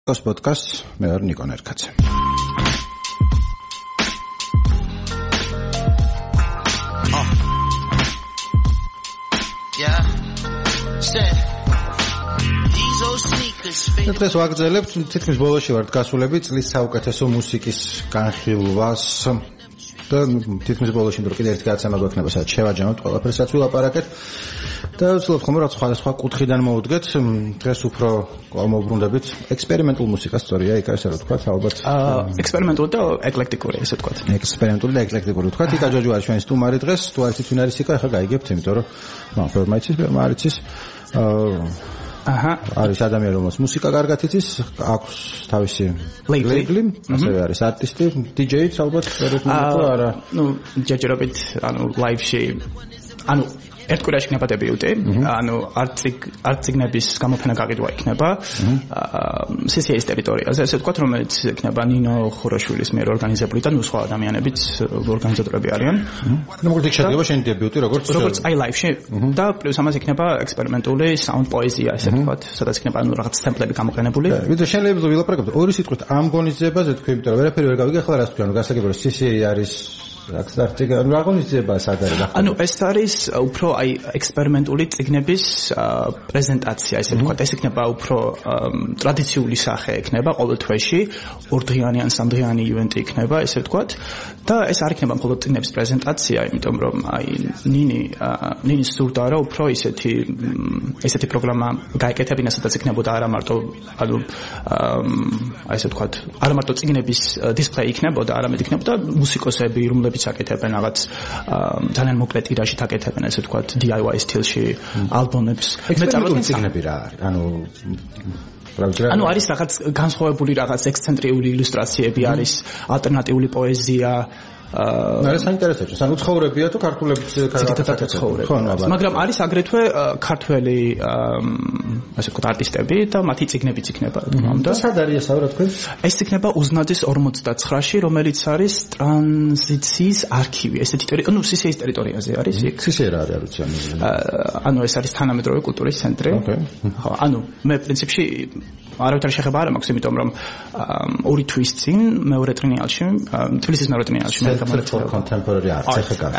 Podcast, მე ვარ ნიკო ნერკაცე. დღეს ვაგრძელებთ თითქმის ბოლოში ვართ გასულები წლის საუკეთესო მუსიკის განხილვას და თითქმის ბოლოში რომ კიდევ ერთი გადაცემა გვექნება სადაც შევაჯამოთ ყველაფერსაც ვილაპარაკეთ და ვცდილობთ ხომ რა სხვა კუთხიდან მოვუდგეთ დღეს უფრო მოვბრუნდებით ექსპერიმენტულ მუსიკას სწორია იქ ასე რა თქვა ალბათ ექსპერიმენტული და ეკლექტიკური ესე თქვა ექსპერიმენტული და ეკლექტიკური თქვა იკა ჯოჯო არის ჩვენი სტუმარი დღეს თუ არ იცით ვინ არის იკა ახლა გაიგებთ იმიტომ რომ მაგრამ მაიცის არის ადამიანი რომელსაც მუსიკა კარგად იცის აქვს თავისი ლეიბლი ასევე არის არტისტი DJ-იც ალბათ არა ნუ ჯერჯერობით ლაივში ერთ კვირაში იქნება დებიუტი, არციგნების გამოფენა გაყიდვა იქნება CCA-ის ტერიტორიაზე, ესე ვთქვათ, რომელიც იქნება ნინო ხურაშვილის მიერ ორგანიზებული და სხვა ადამიანებიც ორგანიზატორები არიან. მოკლედ შეიძლება შენი დებიუტი როგორც აი ლაივში და პლუს ამას იქნება ექსპერიმენტული საუნდ პოეზია, ესე ვთქვათ, სადაც იქნება რაღაც სემპლები გამოყენებული. ვიდრე შენ ლეიბლზე ვილაპარაკებთ, ორი სიტყვით ამ გონიზებაზე თქვი, იმიტომ რომ ვერაფერი ვერ გავიგე, ახლა რას თქვი, გასაგებია რომ CCA არის ეს არის უფრო აი ექსპერიმენტული წიგნების პრეზენტაცია, ესე ვთქვათ, ეს იქნება უფრო ტრადიციული სახე იქნება ყოველ თვეში, ორდღიანი ან სამდღიანი ივენტი იქნება, ესე ვთქვათ, და ეს არ იქნება მხოლოდ წიგნების პრეზენტაცია, იმიტომ რომ აი ნინის სურდა რა უფრო ესეთი პროგრამა გაეკეთებინა, სადაც იქნებოდა არა მარტო ესე ვთქვათ, არა მარტო წიგნების დისპლეი იქნებოდა, არამედ იქნებოდა მუსიკოსები, რომლებიც აკეთებენ რაღაც ძალიან მოკლე ტირაჟით აკეთებენ ესე ვთქვათ DIY სტილში ალბომებს მე წარმოიდგინე წიგნები რა არის არის რაღაც განსხვავებული რაღაც ექსცენტრიული ილუსტრაციები არის ალტერნატიული პოეზია არის საინტერესოა სანუ ცხოვრებია თუ ქართულების ცხოვრება მაგრამ არის აგრეთვე ქართველი ასე ვთქვათ არტისტები და მათი წიგნებიც იქნება და სად არის ეს რა თქვენ ეს იქნება უზნაძის 49-ში რომელიც არის ტრანზიციის არქივი ესეთი CCA-ის ტერიტორიაზე არის იქ CCA რა არის ეს არის თანამედროვე კულტურის ცენტრი ხო მე პრინციპში არავითარი შეხება არ მაქვს იმიტომ რომ ორი თვის წინ მეორე ტრინიალში თბილისის მეორე ტრინიალში for contemporary art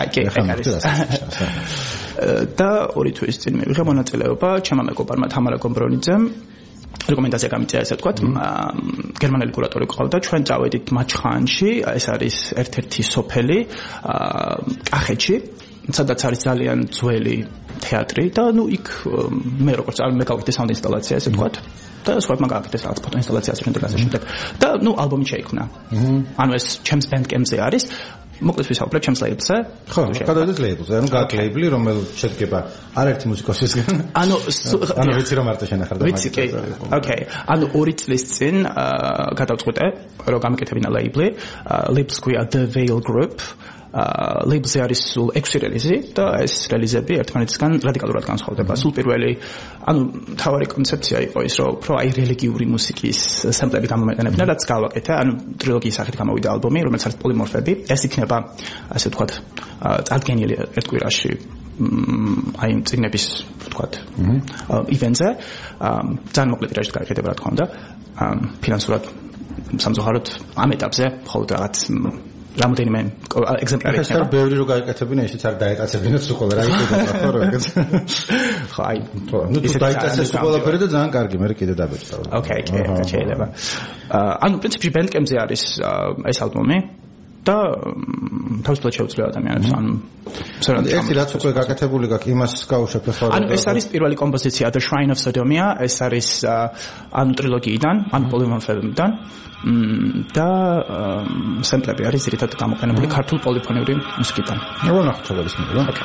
და ორი თვის წინ მივიღე მონაწილეობა ჩემმა მეგობარმა თამარა გომბრონიძემ რეკომენდაცია გამიწია ესე ვთქვათ გერმანელი კურატორი ყავდა ჩვენ წავედით მაჩხანში ეს არის ერთ-ერთი სოფელი კახეთში სადაც არის ძალიან ძველი თეატრი და იქ მე როგორც მე გავიქცე საუნდ ინსტალაცია ესე ვთქვათ და სხვაებმა გააკეთეს რაღაც ფოტო ინსტალაციას შემდეგ ასე შემდეგ და ალბომი შეიქმნა ეს ჩემს ბენდკემპზე არის მოკლედ ვისაუბრებ ჩემს ლეიბლზე ხო გადავიდეთ ლეიბლზე გაქვს ლეიბლი რომელიც შედგება არაერთი მუსიკოსისგან ვიცი რომ მარტო შენ ახარ და ვიცი ოკეი ორი წლის წინ გადავწყვიტე რომ გამეკეთებინა ლეიბლს ქვია The Veil Group ლეიბლზე არის სულ 6 რელიზი და ეს რელიზები ერთმანეთისგან რადიკალურად განსხვავდება. სულ პირველი, თავარი კონცეფცია იყო ის, რომ უფრო აი რელიგიური მუსიკის სემპლები გამომეყენებინა, რაც გავაკეთე, ტრილოგიის სახით გამოვიდა ალბომი, რომელიც არის პოლიმორფები. ეს იქნება, ასე ვთქვათ, წარდგენილი ერთ კვირაში აი წიგნების, ვთქვათ, ივენტზე. ძალიან მოკლე ტირაჟით გააკეთება, რა თქმა უნდა. ფინანსურად სამწუხაროდ ამ ეტაპზე მხოლოდ რაღაც რამოდენიმე ეგზემპლარი ეს არ ბევრი რო გაიკეთებინა ისიც არ დაეტაცებინოთ სულ რა იქნება ხო რა ეგეც ხო აი ის დაიტაცეს ყველაფერი და ძალიან კარგი მე კიდე დაბეჭდა ოკეი შეიძლება პრინციპში ბენდკემპზე არის ეს ალბომი და თავისუფლად შეუძლია ადამიანებს ერთი რაც უკვე გაკეთებული გაქვს იმას გავუშვებ ახლა ეს არის პირველი კომპოზიცია The Shrine of Sodomia ეს არის ტრილოგიიდან პოლიმორფებიდან და სემპლები არის ძირითადად გამოყენებული ქართულ პოლიფონიური მუსიკიდან. ვნახოთ როგორ ისმენდება. ოკეი.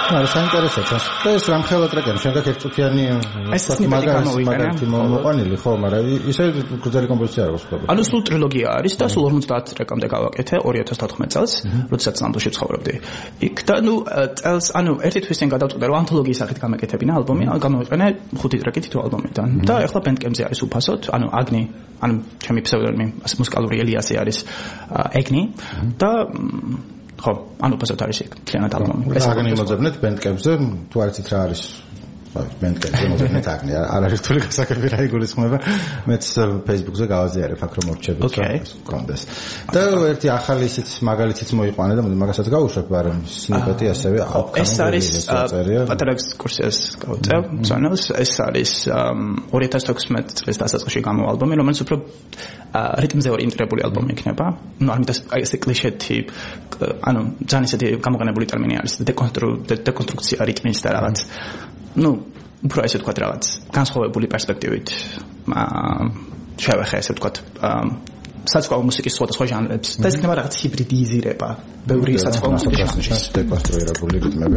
არა, საინტერესოა. და ეს რამხელა ტრეკები, შემდეგ ერთწუთიანი მაგალითი მოყვანილი, ხო, მაგრამ ისე გრძელი კომპოზიცია არის ხო? ანუ სულ ტრილოგია არის და სულ 50 ტრეკამდე გავაკეთე 2014 წელს, როდესაც ნამდვილში ცხოვრობდი. იქ და წელს, ერთი თვის წინ გადავწყვიტე, რომ ანთოლოგიის სახით გამეკეთებინა ალბომი, გამოვიყენე 5 ტრეკი თითო ალბომიდან. და ეხლა Bandcamp-ზე არის უფასოდ, აგნი, ჩემი ფსევდონიმი, მუსიკალური ელიასი არის ეგნი და ხო, უფასოდ არის იქ მთლიანად ალბომი. ეს აგნი მოძებნეთ Bandcamp-ზე, თუ არ იცით რა არის Bandcamp-ზე მოძებნეთ აგნი, არ არის რთული გასაგები რა იგულისხმება. მეც Facebook-ზე გავაზიარებ აქ რომ მორჩებით კონდეს. და ერთი ახალი ისიც მაგალითიც მოიყვანე და მაგასაც გავუშვებ, მაგრამ სნიპეტი ასევე ეს არის პატარა ექსკურსიას გავწევ, ზონალს, ეს არის 2016 წლის დასაწყისში გამო ალბომი, რომელიც უფრო რიტმზე ორიენტირებული ალბომი იქნება. არ მინდა ეს კლიშეთი, ძალიან ისეთი გამოყენებული ტერმინი არის დეკონსტრუქცია რიტმის და რაღაც. უფრო ესე ვთქვათ რაღაც განსხვავებული პერსპექტივით შევეხე ესე ვთქვათ საცხოვრებელი მუსიკის სხვადასხვა ჟანრებს და ეს იქნება რაღაც ჰიბრიდიზირება ბევრი საცხოვრებელი მუსიკის დეკონსტრუირებული რიტმები.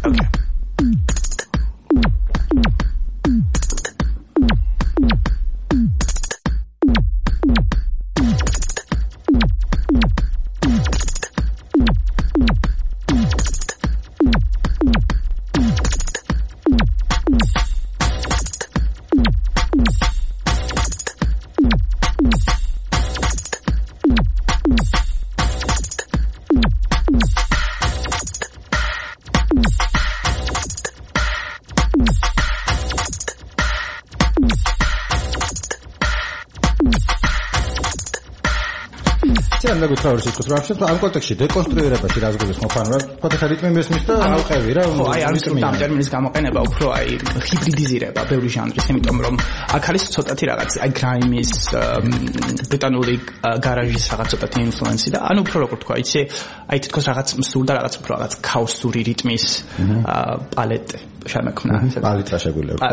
გუთავარი სიტყვის რა შეიძლება ამ კონტექსტში დეკონსტრუირებაში რას გულისხმობ ანუ რა თქვა ხა რიტმი მესმის და ავყევი რა ხო აი არის ამ ტერმინის გამოყენება უფრო აი ჰიბრიდიზირება ბევრი ჟანრის იმიტომ რომ აქ არის ცოტათი რაღაც აი გრაიმის ბრიტანული გარაჟის რაღაც ცოტათი ინფლუენსი და ანუ უფრო როგორ თქვა იცი აი თითქოს რაღაც მსულ და რაღაც უფრო რაღაც ქაოსური რიტმის პალეტი შემექმნა პალეტრა შეგვიძლია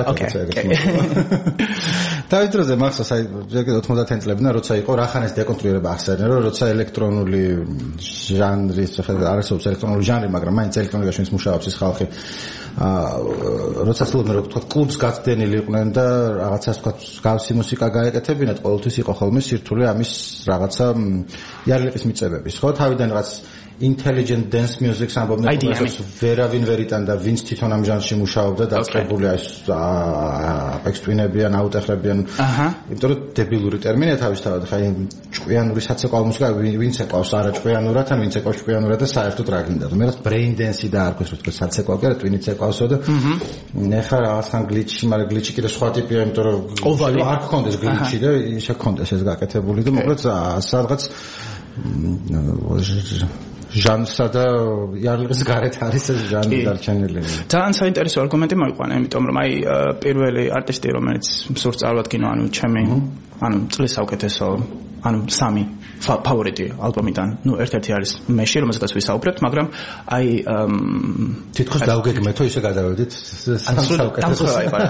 დავით დროზე მახსოვს აი 90-იან წლებიდან როცა იყო რახანეს დეკონსტრუირება ახსენე რომ როცა ელექტრონული ჟანრის ხება არასოდეს ელექტრონული ჟანრი მაგრამ მაინც ელექტრონიკაში ის მუშაობს ის ხალხი როცა სულმე რო თქვა კლუბს გაცდენილი იყვნენ და რაღაცას თქვა გავსი მუსიკა გაეკეთებინათ ყოველთვის იყო ხოლმე სირთულე ამის რაღაცა იარლიყის მიწებების ხო თავიდან რაღაც intelligent dance music-ს ამბობდნენ რომელსაც ვერავინ ვერ იტანდა ვინც თვითონ ამ ჟანრში მუშაობდა დაწყებულია ეს ექსტრინებიან აუტეხლებიან იმიტომ რომ დებილური ტერმინია თავისთავად ხა ჭკვიანური საცეკვაო მუსიკა ვინც ეყავს არა ჭკვიანურად ან ვინც ეყავს ჭკვიანურად და საერთოდ რა გინდა მე რაღაც brain dance-ი დაარქვეს რომ თქვა საცეკვაო კი არა twinიც ეყავსო და ნახა რაღაცთან გლიჩი მაგრამ გლიჩი კიდე სხვა ტიპია იმიტომ რომ არ გქონდეს გლიჩი და ისე გქონდეს ეს გაკეთებული და მოკლედ სადღაც ჟანრსა და იარლიყის გარეთ არის ეს ჟანრი დარჩენილი. ძალიან საინტერესო არგუმენტი მოიყვანა, იმიტომ რომ აი პირველი არტისტი რომელიც მსურს წარვადგინო, ჩემი წლის საუკეთესო სამი ფავორიტი ალბომიდან, ერთ-ერთი არის მეში, რომელზედაც ვისაუბრებთ, მაგრამ აი თითქოს დავგეგმეთო ისე გადავედით საუკეთესო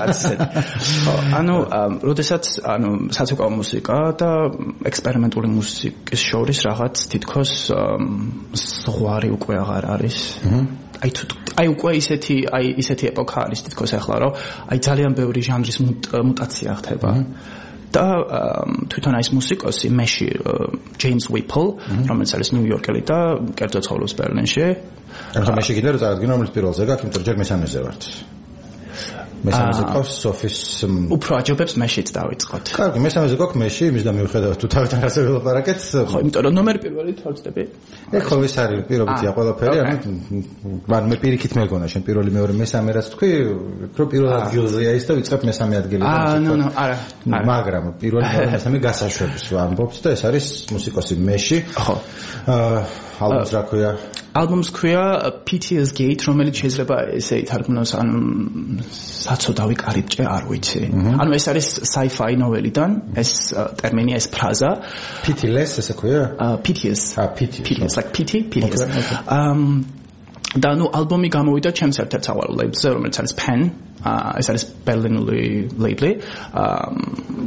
როდესაც საცეკვაო მუსიკა და ექსპერიმენტული მუსიკის შორის რაღაც თითქოს ზღვარი უკვე აღარ არის. აი უკვე ისეთი ეპოქა არის თითქოს ახლა რომ აი ძალიან ბევრი ჟანრის მუტაცია ხდება. და თვითონ ის მუსიკოსი მეში ჯეიმს ვიპლ რომელიც არის ნიუ-იორკელი და კერძო ცხოვრობს ბერლინში. ახლა მეში კიდე რო წარადგინე რომელიც პირველზე გაქვს, იმიტომ რომ ჯერ მესამეზე ვართ. მესამეზე ყავს სოფის უფრო აჯობებს მეშიც დავიწყოთ. კარგი, მესამეზე გაქვს მეში, იმის და მიუხედავად თუ თავიდან ასე ველაპარაკეთ. ხო, იმიტომ რომ ნომერი პირველი თორცდები. ხო, ეს არის პირობითია ყველაფერი, მაგრამ მე პირიქით მეგონა, შენ პირველი მეორე მესამე რაც თქვი, რომ პირველ ადგილზეა ის და ვიწყებ მესამე ადგილიდან. არა. მაგრამ პირველი მეორე მესამე გასაშვებს ვამბობთ და ეს არის მუსიკოსი მეში. ხო. ალბომს რა ქვია? ალბომს ქვია PT's Gate, რომელიც შეიძლება ესე ითარგმნოს საცოდავი კარიბჭე, არ ვიცი. ეს არის sci-fi ნოველიდან, ეს ტერმინია, ეს ფრაზა. Pitiless ესე ქვია? Piteous. Piteous. Like Piteous. და ალბომი გამოვიდა ჩემს ერთ-ერთ საყვარელ ლეიბლზე, რომელიც არის Pen. ეს არის ბერლინული ლეიბლი.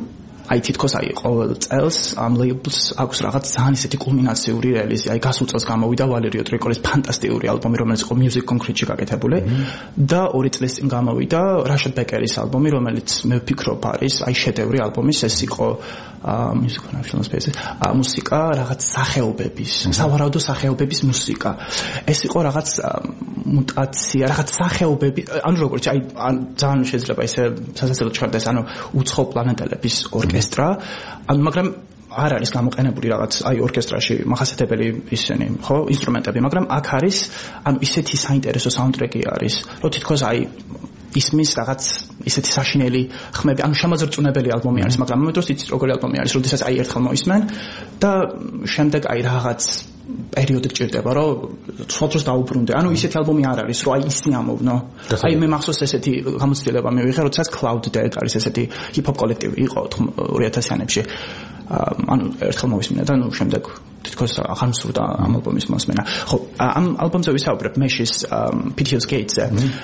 აი თითქოს აი ყოველ წელს ამ ლეიბლს აქვს რაღაც ძალიან ისეთი კულმინაციური რელიზი. აი გასულ წელს გამოვიდა ვალერიო ტრიკოლის ფანტასტიკური ალბომი, რომელიც იყო Music Concrete-ში გაკეთებული და 2 წლის წინ გამოვიდა Rashad Bakery-ის ალბომი, რომელიც მე ვფიქრობ არის აი შედევრი ალბომის, ეს იყო Music National Space-ის მუსიკა რაღაც სახეობების, სავარაუდო სახეობების მუსიკა. ეს იყო რაღაც მუტაცია, რაღაც სახეობები, ანუ როგორც აი ძალიან შეიძლება ისე სასაცილო ჩქარდეს, ანუ უცხო პლანეტელების ორკესტრა, ანუ მაგრამ არ არის გამოყენებული რაღაც აი ორკესტრაში מחასიათებელი ისინი, ხო, ინსტრუმენტები, მაგრამ აქ არის ანუ ისეთი საინტერესო საუნდტრეკი არის, რომ თითქოს აი ისმის რაღაც ისეთი საშინელი ხმები, ანუ შემოძრწუნებელი ალბომი არის, მაგრამ მე დროს იცით როგორი ალბომი არის, როდესაც აი ერთხელ მოისმენ და შემდეგ აი რაღაც პერიოდი გჭირდება, რომ სხვა დროს დაუბრუნდე. ანუ ისეთი ალბომი არ არის, რომ აი ისინი ამოვნო. აი მე მახსოვს ესეთი გამოცდილება მივიღე, როდესაც Cloud Dead არის ესეთი ჰიპ-ჰოპ კოლექტივი იყო 2000-იანებში. ანუ ერთხელ მოვისმინე და ნუ შემდეგ თითქოს აღარ მსურდა ამ ალბომის მოსმენა. ხო, ამ ალბომზე ვისაუბრებ მეშის Piteous Gates-ზე.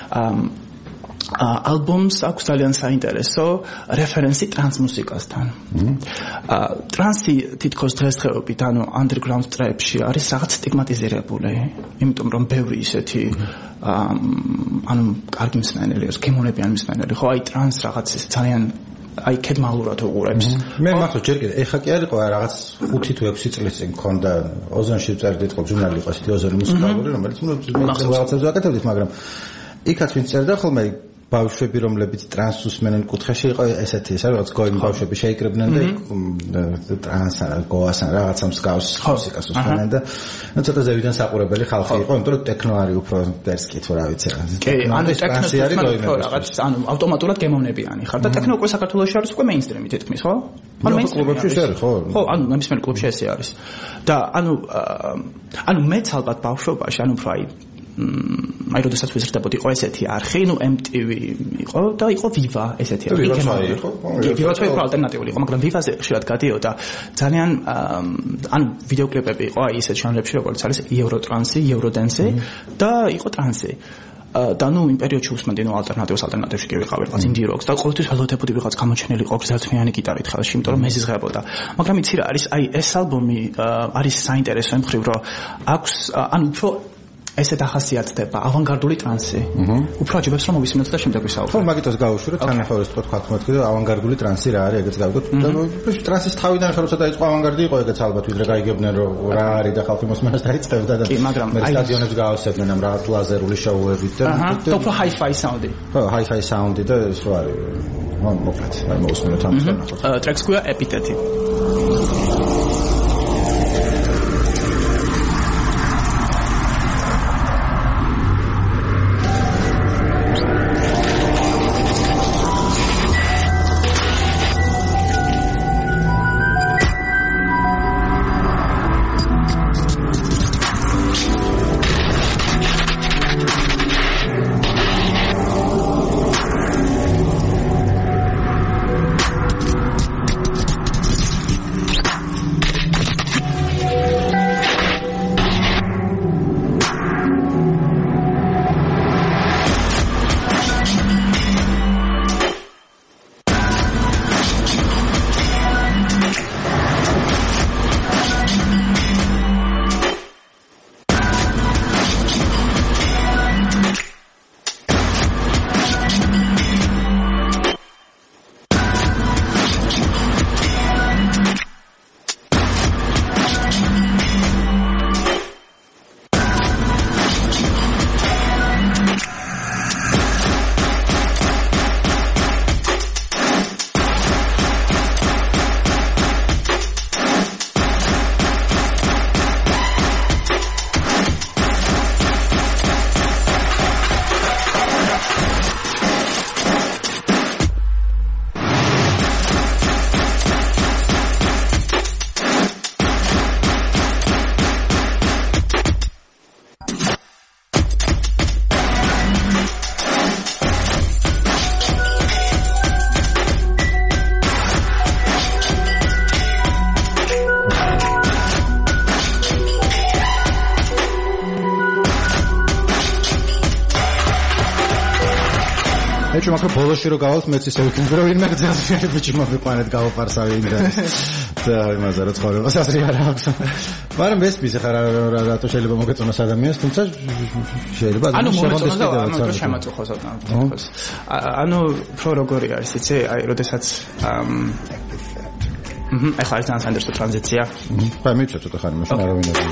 ალბომს აქვს ძალიან საინტერესო რეფერენსი ტრანს მუსიკასთან. ტრანსი თითქოს დღესდღეობით, ანუ underground trap-ში არის რაღაც სტიგმატიზირებული, იმიტომ რომ ბევრი ისეთი ანუ კარგი მსმენელი, გემოვნებიანი მსმენელი, ხო, აი ტრანს რაღაც ძალიან აი კედმალურად უყურებს. მე მახსოვს ჯერ კიდე ეხა კი არ იყო რაღაც 5 თუ 6 წლის წინ მქონდა ოზონში წერდით ხო ჟურნალი იყო ესეთი ოზონი მუსიკალური, რომელიც მე რაღაცებზე ვაკეთებდით, მაგრამ იქაც ვინც წერდა ხოლმე ბავშვები, რომლებიც ტრანს უსმენენ კუთხეში იყო ესეთი, ეს არის რაღაც გოიმ ბავშვები შეიკრებდნენ და ტრანსთან, გოასთან რაღაცა მსგავს მუსიკას უსმენენ და ნუ ცოტა ზევიდან საყურებელი ხალხი იყო, იმიტომ რომ ტექნო არის უფრო დერსკი თუ რა ვიცი რა. კი, ანუ ტექნო არის რაღაც, ანუ ავტომატურად გემოვნებიანი ხარ და ტექნო უკვე საქართველოში არის უკვე მეინსტრიმი თითქმის, ხო? ანუ კლუბებში არის, ხო? ხო, ანუ ნებისმიერ კლუბში ესე არის. და ანუ მეც ალბათ ბავშვობაში, ანუ უფრო აი როდესაც ვიზრდებოდი იყო ესეთი არხი, ნუ MTV იყო და იყო Viva ესეთი არხი. Viva იყო ალტერნატიული იყო, მაგრამ Viva-ზე ხშირად გადიოდა ძალიან ანუ ვიდეოკლიპები იყო აი ისეთ ჟანრებში, როგორც არის Eurotrance, Eurodance და იყო ტრანსი. და ნუ იმ პერიოდში უსმენდი ნუ ალტერნატივში კი ვიყავი რაღაც indie rocks და ყოველთვის ველოდებოდი ვიღაც გამოჩენილი იყო გზელთმიანი გიტარით ხელში, იმიტომ რომ მეზიზღებოდა. მაგრამ იცი რა არის, აი ეს ალბომი არის საინტერესო იმ მხრივ, რომ აქვს ანუ უფრო ესეთ ახასიათდება ავანგარდული ტრანსი. უფრო აჯობებს რომ მოვისმინოთ და შემდეგ ვისაუბროთ. ხო, მაგითაც გავუშვირო, თან ახლა ეს თქვა თქო და ავანგარდული ტრანსი რა არის, ეგეც გავიგოთ. და ტრანსის თავიდან ხა როცა დაიწყო ავანგარდი იყო, ეგეც ალბათ ვიდრე გაიგებდნენ რომ რა არის და ხალხი მოსმენას დაიწყებდა და მე სტადიონებს გაავსებდნენ ამ რაღაც ლაზერული შოუებით და უფრო hi-fi sound-ი. ხო, hi-fi sound-ი და ეს რა არის. მოკლედ, აი მოვისმინოთ ამ თემას. ტრეკს ქვია ეპიტეტი. ეჭვ მაგრამ ბოლოში რო გავალთ მეც ისე ვიქნები რომ ვინმე გძელს ბიჭი მოვიყვანეთ გავაფარსავი იმდან და იმაზე რა ცხოვრებას ასრი არ აქვს მაგრამ მესმის ხარ რატო შეიძლება მოგეწონოს ადამიანს თუმცა შეიძლება ანუ მოგეწონოს და ანუ შემაწუხოს ანუ რო როგორი არის იცი აი როდესაც ახლა არის ანსანდერსო ტრანზიცია ხა მიწა ცოტა ხანი მაშინ არავინ არ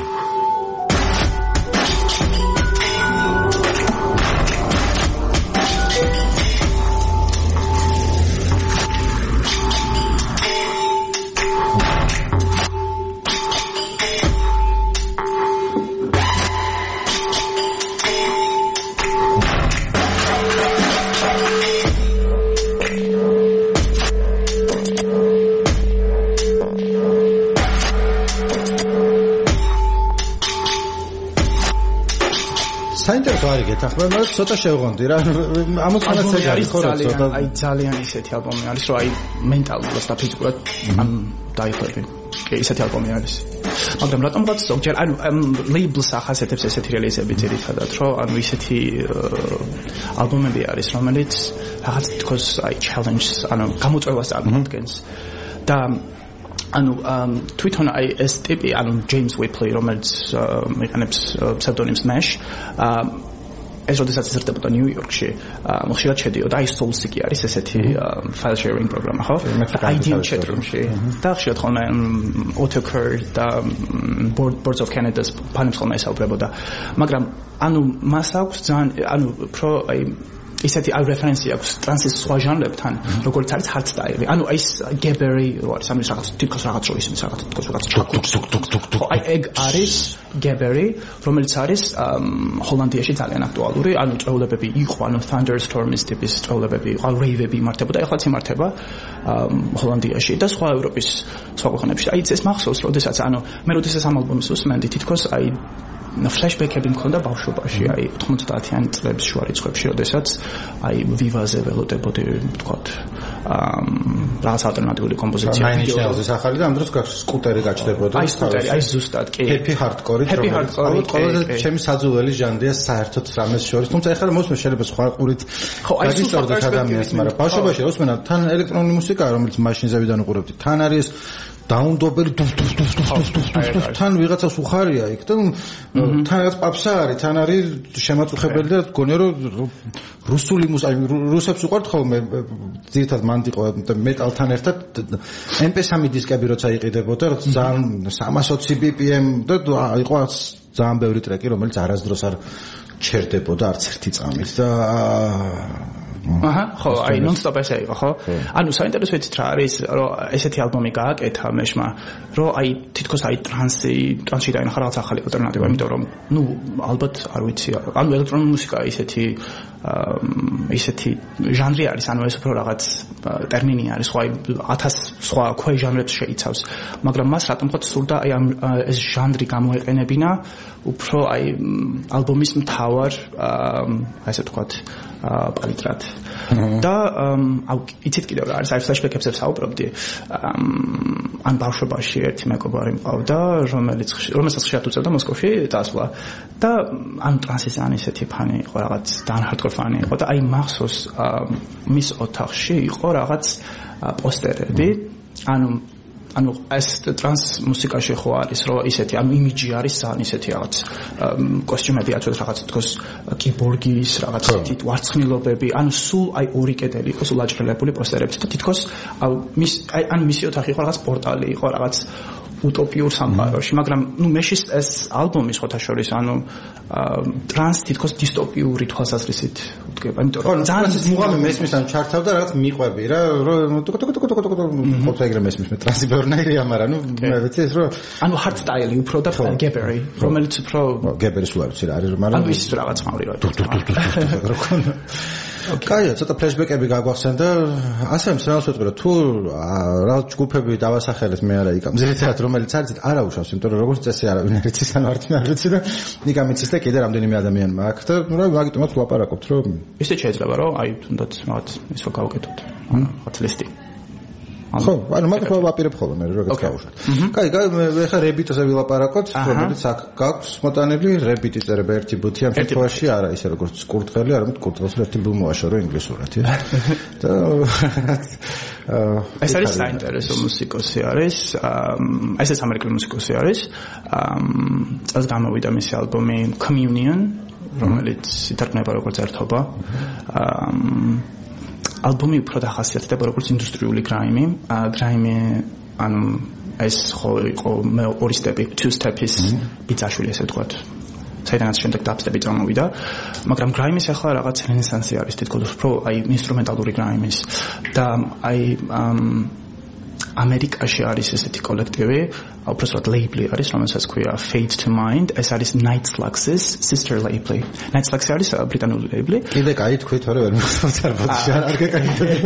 საინტერესო არის გეთახმება, მაგრამ ცოტა შევღონდი რა. ამოწმენაც ეგ არის ხო რა ცოტა. აი ძალიან ისეთი ალბომი არის, რომ აი მენტალურად და ფიზიკურად ამ დაიხები. კი, ისეთი ალბომი არის. მაგრამ რატომღაც ზოგჯერ ანუ ლეიბლს ახასიათებს ესეთი რელიზები ძირითადად, რომ ანუ ისეთი ალბომები არის, რომელიც რაღაც თქოს აი challenge-ს, ანუ გამოწვევას წარმოადგენს. და ანუ თვითონ აი ეს ტიპი ანუ ჯეიმს უიპლი რომელიც მიყენებს ფსევდონიმს Mesh ეს როდესაც იზრდებოდა ნიუ-იორკში ხშირად შედიოდა აი Soulseek არის ესეთი file sharing პროგრამა ხო IDM chatroom-ში და ხშირად ხოლმე Autocur და Boards of Canada's პანელს ხოლმე ესაუბრებოდა მაგრამ ანუ მას აქვს ძალიან ანუ პრო აი ისეთი აი რეფერენსი აქვს ტრანსის სხვა ჟანრებთან როგორც არის hardstyle ანუ ის Gabbery რო არის ამის რაღაც თითქოს რაღაც რო ისმის რაღაც თითქოს რაღაც ტუკ აი ეგ არის Gabbery რომელიც არის ჰოლანდიაში ძალიან აქტუალური ანუ წვეულებები იყო ანუ Thunderstorms ტიპის წვეულებები იყო rave-ები იმართებოდა ეხლაც იმართება ჰოლანდიაში და სხვა ევროპის სხვა ქვეყნებში აი ეს მახსოვს როდესაც ანუ მე როდესაც ამ ალბომს უსმენდი თითქოს აი ფლეშბექები მქონდა ბავშვობაში, აი 90-იან წლების შუა რიცხვებში, როდესაც აი ვივაზე ველოდებოდი, ვთქვათ, რაღაც ალტერნატიული კომპოზიცია. მაინჩელზის ახალი და ამ დროს სკუტერი გაჩნდებოდა. აი სკუტერი, აი ზუსტად, კი. Happy Hardcore-ით, რომელიც ყველაზე ჩემი საძულელი ჟანრია საერთოდ რამეს შორის. თუმცა ეხლა მოსმენ შეიძლება სხვა ყურით გაგისწორდეს ადამიანს, მაგრამ ბავშვობაში უსმენა თან ელექტრონული მუსიკა, რომელიც მაშინზევიდან უყურებდი. თან არის დაუნდობერი თან ვიღაცას უხარია იქ და თან რაღაც პაპსა არის თან არის შემაწუხებელი და გონია რომ რუსული მუსიკა რუსებს უყვართ ხოლმე ძირითადად მანდიყო მეტალთან ერთად MP3 დისკები როცა იყიდებოდა ძალიან 320 BPM და იყო ძალიან ბევრი ტრეკი რომელიც არასდროს არ ჩერდებოდა არც ერთი წამით და ხო, აი non-stop ესე იყო, ხო? ანუ საინტერესო იცით რა არის, რომ ესეთი ალბომი გააკეთა მეშმა, რომ აი თითქოს აი ტრანსში დაინახა რაღაც ახალი ალტერნატივა, იმიტომ რომ ნუ ალბათ არ ვიცი, ანუ ელექტრონული მუსიკა ისეთი ჟანრი არის, ანუ ეს უფრო რაღაც ტერმინი არის, ხო აი 1000 სხვა ქვეჟანრებს შეიცავს, მაგრამ მას რატომღაც სურდა აი ეს ჟანრი გამოეყენებინა უფრო აი ალბომის მთავარ აი ესე ვთქვათ პალიტრად და იცით კიდევ რა არის აი ფლეშბექებზე საუბრობდი ან ბავშვობაში ერთი მეგობარი მყავდა რომელსაც ხშირად უწევდა მოსკოვში დასვლა და ან ტრანსის ან ისეთი ფანი იყო რაღაც ძალიან ჰარდკორ ფანი იყო და აი მახსოვს მის ოთახში იყო რაღაც პოსტერები ანუ ეს ტრანს მუსიკაში ხო არის რომ ისეთი ანუ იმიჯი არის ძალიან ისეთი რაღაც კოსტიუმები აქვს რაღაც თქოს კიბორგის რაღაც ისეთი ვარცხნილობები ანუ სულ აი ორი კედელი იყო სულ აჭრილებული პოსტერებით და თითქოს ანუ მისი ოთახი იყო რაღაც პორტალი იყო რაღაც утопиურ სამყაროში, მაგრამ ნუ მეშის ეს ალბომი სხვათა შორის, ანუ ტრანს თითქოს დისტოპიური თვალსაზრისით უდგება, იმიტომ რომ ძალიან მუღამი მესმის ან ჩართავდა რაღაც მიყვები რა, რომ ხოთა ეგრე მესმის მე ტრანსი ბევრნაირია, მაგრამ ნუ მე ვიცი ეს რომ ანუ hardstyle უფრო და Gabbery, რომელიც უფრო Gabbery სულ არ ვიცი რა არის, მაგრამ ანუ ის რაღაც ხმაური რა. კაია, ცოტა ფლეშბეკები გაგვახსენ და ასე მსმენელს ვეთქვი რომ თუ რაღაც ჯგუფები დავასახელეთ მე არა იქამ ზედმეტად რომელიც არის არ აუშავს, იმიტომ რომ როგორც წესი არავინ არ იცის, ანუ არც მე არ ვიცი და იქამ იცის და კიდე რამდენიმე ადამიანმა აქვს და ნუ რა მაგიტომაც ვლაპარაკობთ რომ ისე შეიძლება რომ აი თუნდაც რაღაც ისო გავაკეთოთ. რაღაც ლისტი. ხო, ანუ მაგას ვაპირებ ხოლმე მე როგორც გავუშვათ. კაი, მე ხა რებიტზე ვილაპარაკოთ, რომელიც აქ გაქვს მოტანილი, რებიტი წერება ერთი ბუთი ამ შემთხვევაში არა ისე როგორც კურთხელი, არამედ კურთხელს ერთი ბუ მოაშორო ინგლისურად, და ეს არის საინტერესო მუსიკოსი არის, ესეც ამერიკელი მუსიკოსი არის. წელს გამოვიდა მისი ალბომი Communion, რომელიც ითარგმნება როგორც ერთობა. ალბომი უფრო დახასიათდება როგორც ინდუსტრიული გრაიმი. გრაიმი, ანუ ეს ხო იყო ორი სტეპი, two steps ბიძაშვილი ესე ვთქვათ. საიდანაც შემდეგ დაბსტეპი წამოვიდა, მაგრამ გრაიმის ახლა რაღაც რენესანსი არის თითქოს უფრო აი ინსტრუმენტალური გრაიმის და აი ამერიკაში არის ესეთი კოლექტივი, უბრალოდ ლეიბლი არის, რომელსაც ქვია Fade to Mind, ეს არის Night Slugs-ის sister label. Night Slugs არის ბრიტანული ლეიბლი. კიდე კაი თქვი, თორე ვერ მიხსოვს არბოთში, არ გეკაიდები.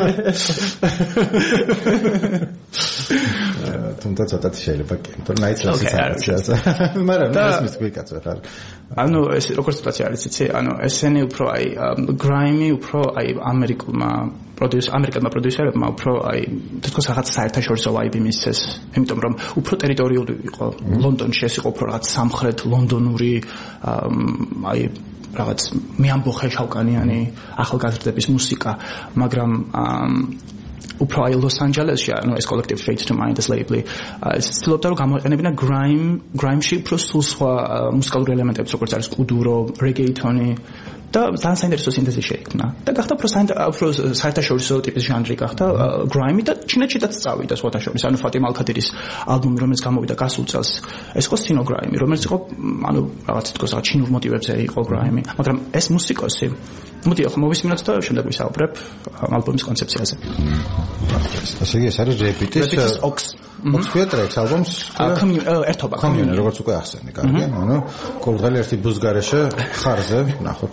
თუმცა ცოტათი შეიძლება კი, თორე Night Slugs-ის არის. მაგრამ ეს მის კაცო ხარ. ანუ ეს როგორც სიტუაცია არის, იცი? ანუ ესენი უფრო აი grime-ი უფრო აი ამერიკულმა პროდიუსერებმა უფრო აი თითქოს რაღაც საერთაშორისო ვაიბი მისცეს, იმიტომ რომ უფრო ტერიტორიული იყო. ლონდონში ეს იყო უფრო რაღაც სამხრეთ ლონდონური აი რაღაც მეამბოხე შავკანიანი ახალგაზრდების მუსიკა, მაგრამ უფრო აი ლოს-ანჯელესში, ანუ ეს კოლექტივი Fade to Mind ეს ლეიბლი, ცდილობდა რომ გამოეყენებინა grime-ში უფრო სულ სხვა მუსიკალური ელემენტებს, როგორც არის კუდურო, რეგეიტონი და ძალიან საინტერესო სინთეზი შეიქმნა. და გახდა უფრო საერთაშორისო ტიპის ჟანრი გახდა grime და ჩინეთშიც წავიდა სხვათა შორის. ანუ ფატიმ ალქადირის ალბომი, რომელიც გამოვიდა გასულ წელს, ეს იყო სინო grime, რომელიც იყო ანუ რაღაც თითქოს რაღაც ჩინურ მოტივებზე იყო grime, მაგრამ ეს მუსიკოსი მოდი ახლა მოვისმინოთ და შემდეგ ვისაუბრებ ალბომის კონცეფციაზე. ასე იგი ეს არის რებიტის Ox ტრეკს ალბომს ერთობა Communion როგორც უკვე ახსენე, კარგი? ანუ კოლღალი ერთი ბუს გარეშე ხარზე ნახოთ.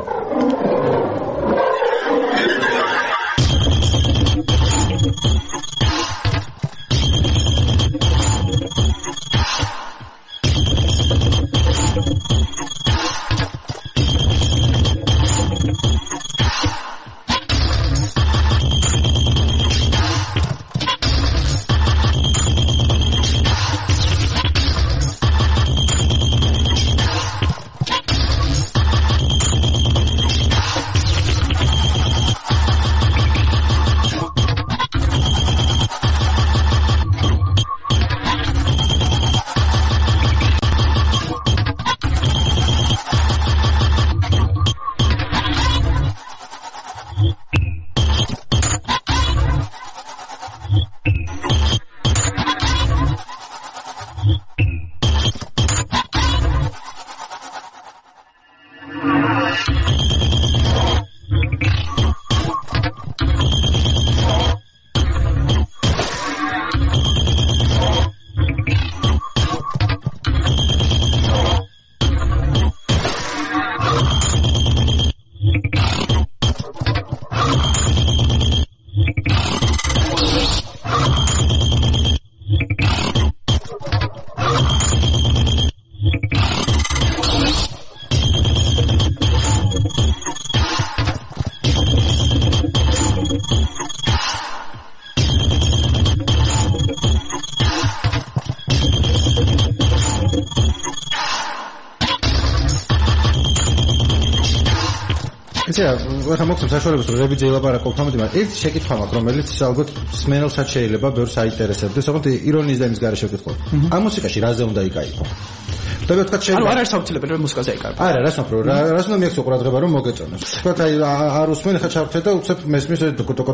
ახლა მოგწევს საშუალებას რომ რებიძე ელაპარაკო თამათი, მაგრამ ერთ შეკითხვა მაქვს, რომელიც ალბათ სმენელსაც შეიძლება ბევრს აინტერესებდეს, ოღონდ ირონიის და იმის გარეშე ვკითხო. ამ მუსიკაში რაზე უნდა იკაიფო? და ვთქვათ შეიძლება. ანუ არ არის საუბრობელი რომ მუსიკაზე იკაიფო. არა, რას ვთქვი, რას უნდა მიაქცო ყურადღება რომ მოგეწონოს. ვთქვათ აი არ უსმენ ხა ჩავხდე და უცებ მესმის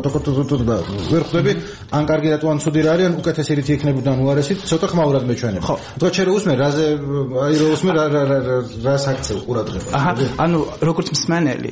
ტოკ და ვერ ხვდები ან კარგი რატო ან ცუდი რა არის, ან უკეთესი რითი იქნებოდა ან უარესი, ცოტა ხმაურად მეჩვენებ. ვთქვათ შენ რომ უსმენ რაზე აი რომ უსმენ რას აქცევ ყურადღება. ანუ როგორც მსმენელი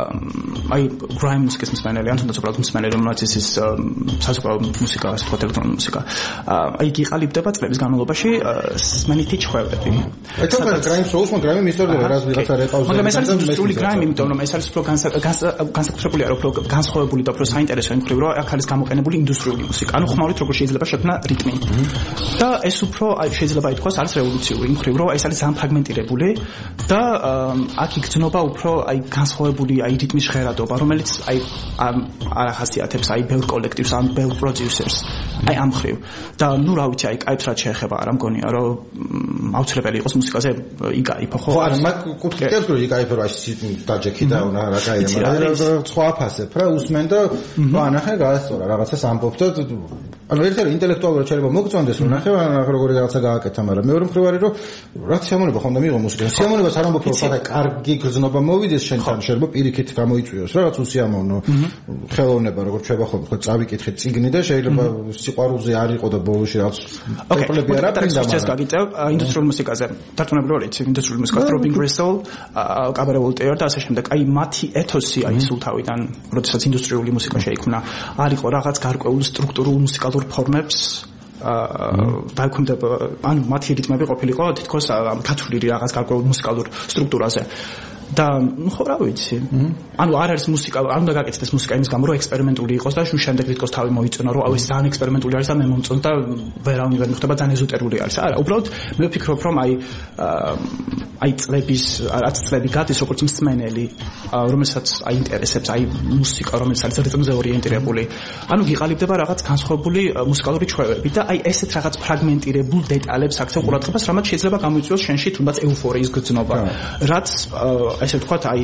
აი grime მუსიკის მსმენელი, ან თუნდაც უბრალოდ მსმენელი, რომელიც ის საზოგადო მუსიკა, ასე ვთქვათ ელექტრონული მუსიკა. აი გიყალიბდება წლების განმავლობაში სმენითი ჩვევები. აი თქო კრაიმ შოუს მაგრამ მისტორდება რას ვიღაცა რეყავს მაგრამ ეს არის ინდუსტრიული კრაიმი იმიტომ რომ ეს არის უფრო განსაკუთრებულია უფრო განსხვავებული და უფრო საინტერესო იმ მხრივ რომ აქ არის გამოყენებული ინდუსტრიული მუსიკა ანუ ხმაურით როგორ შეიძლება შექმნა რიტმი და ეს უფრო შეიძლება ითქვას არის რევოლუციური იმ მხრივ რომ ეს არის ძალიან ფრაგმენტირებული და აქ იგრძნობა უფრო აი განსხვავებული აი რიტმის ჟღერადობა რომელიც აი არ ახასიათებს აი ბევრ კოლექტივს ან ბევრ პროდიუსერს აი ამ მხრივ და ნუ რა ვიცი აი კაიფს რაც შეეხება არ ამგონია რომ აუცილებელი იყოს მუსიკაზე იკაიფო ხო არა მაგ კუთხედავს რომ იკაიფო რა დაჯექი და რა კაია მაგრამ სხვა აფასებ რა usmen და ანახე გაასწორა რაღაცას ამბობ და ანუ ერთ-ერთი ინტელექტუალურად შეიძლება მოგწონდეს რომ ნახე როგორი რაღაცა გააკეთა მაგრამ მეორე მხრივ არის რომ რაც სიამოვნება ხომ და მიიღო მუსიკა სიამოვნებას არ ამბობ რომ ხათა კარგი გრძნობა მოვიდეს შენთან შეიძლება პირიქით გამოიწვიოს რაღაც უსიამოვნო ხელოვნება როგორც შეიძლება ხომ ხო წავიკითხეთ წიგნი და შეიძლება სიყვარულზე არ იყო და ბოლოში რაღაც პრობლემები არ აქვს და ეს გაგიწევ ინდუსტრიულ მუსიკაზე დარწმუნებული ვარ ინდუსტრიულ მუსიკაზე Robin Gressel Cabaret Voltaire და ასე შემდეგ აი მათი ეთოსი აი სულ თავიდან როდესაც ინდუსტრიული მუსიკა შეიქმნა არ იყო რაღაც გარკვეულ სტრუქტურულ მუსიკალურ ფორმებს დაიქმნება ანუ მათი რიტმები ყოფილიყო თითქოს გათვლილი რაღაც გარკვეულ მუსიკალურ სტრუქტურაზე და ხო რა ვიცი ანუ არ არის მუსიკა არ უნდა გაკეთდეს მუსიკა იმის გამო რომ ექსპერიმენტული იყოს და შემდეგ თვითონ თავი მოიწონა რომ ეს ძალიან ექსპერიმენტული არის და მე მომწონს და ვერავინ ვერ მიხვდება ძალიან ეზოტერული არის არა უბრალოდ მე ვფიქრობ რომ აი წლების რაც წლები გადის როგორც მსმენელი რომელსაც აინტერესებს აი მუსიკა რომელიც არის რიტმზე ორიენტირებული ანუ გიყალიბდება რაღაც განსხვავებული მუსიკალური ჩვევები და აი ესეთ რაღაც ფრაგმენტირებულ დეტალებს აქცევ ყურადღებას რამაც შეიძლება გამოიწვიოს შენში თუნდაც ეუფორიის გრძნობა რაც ესე ვთქვათ აი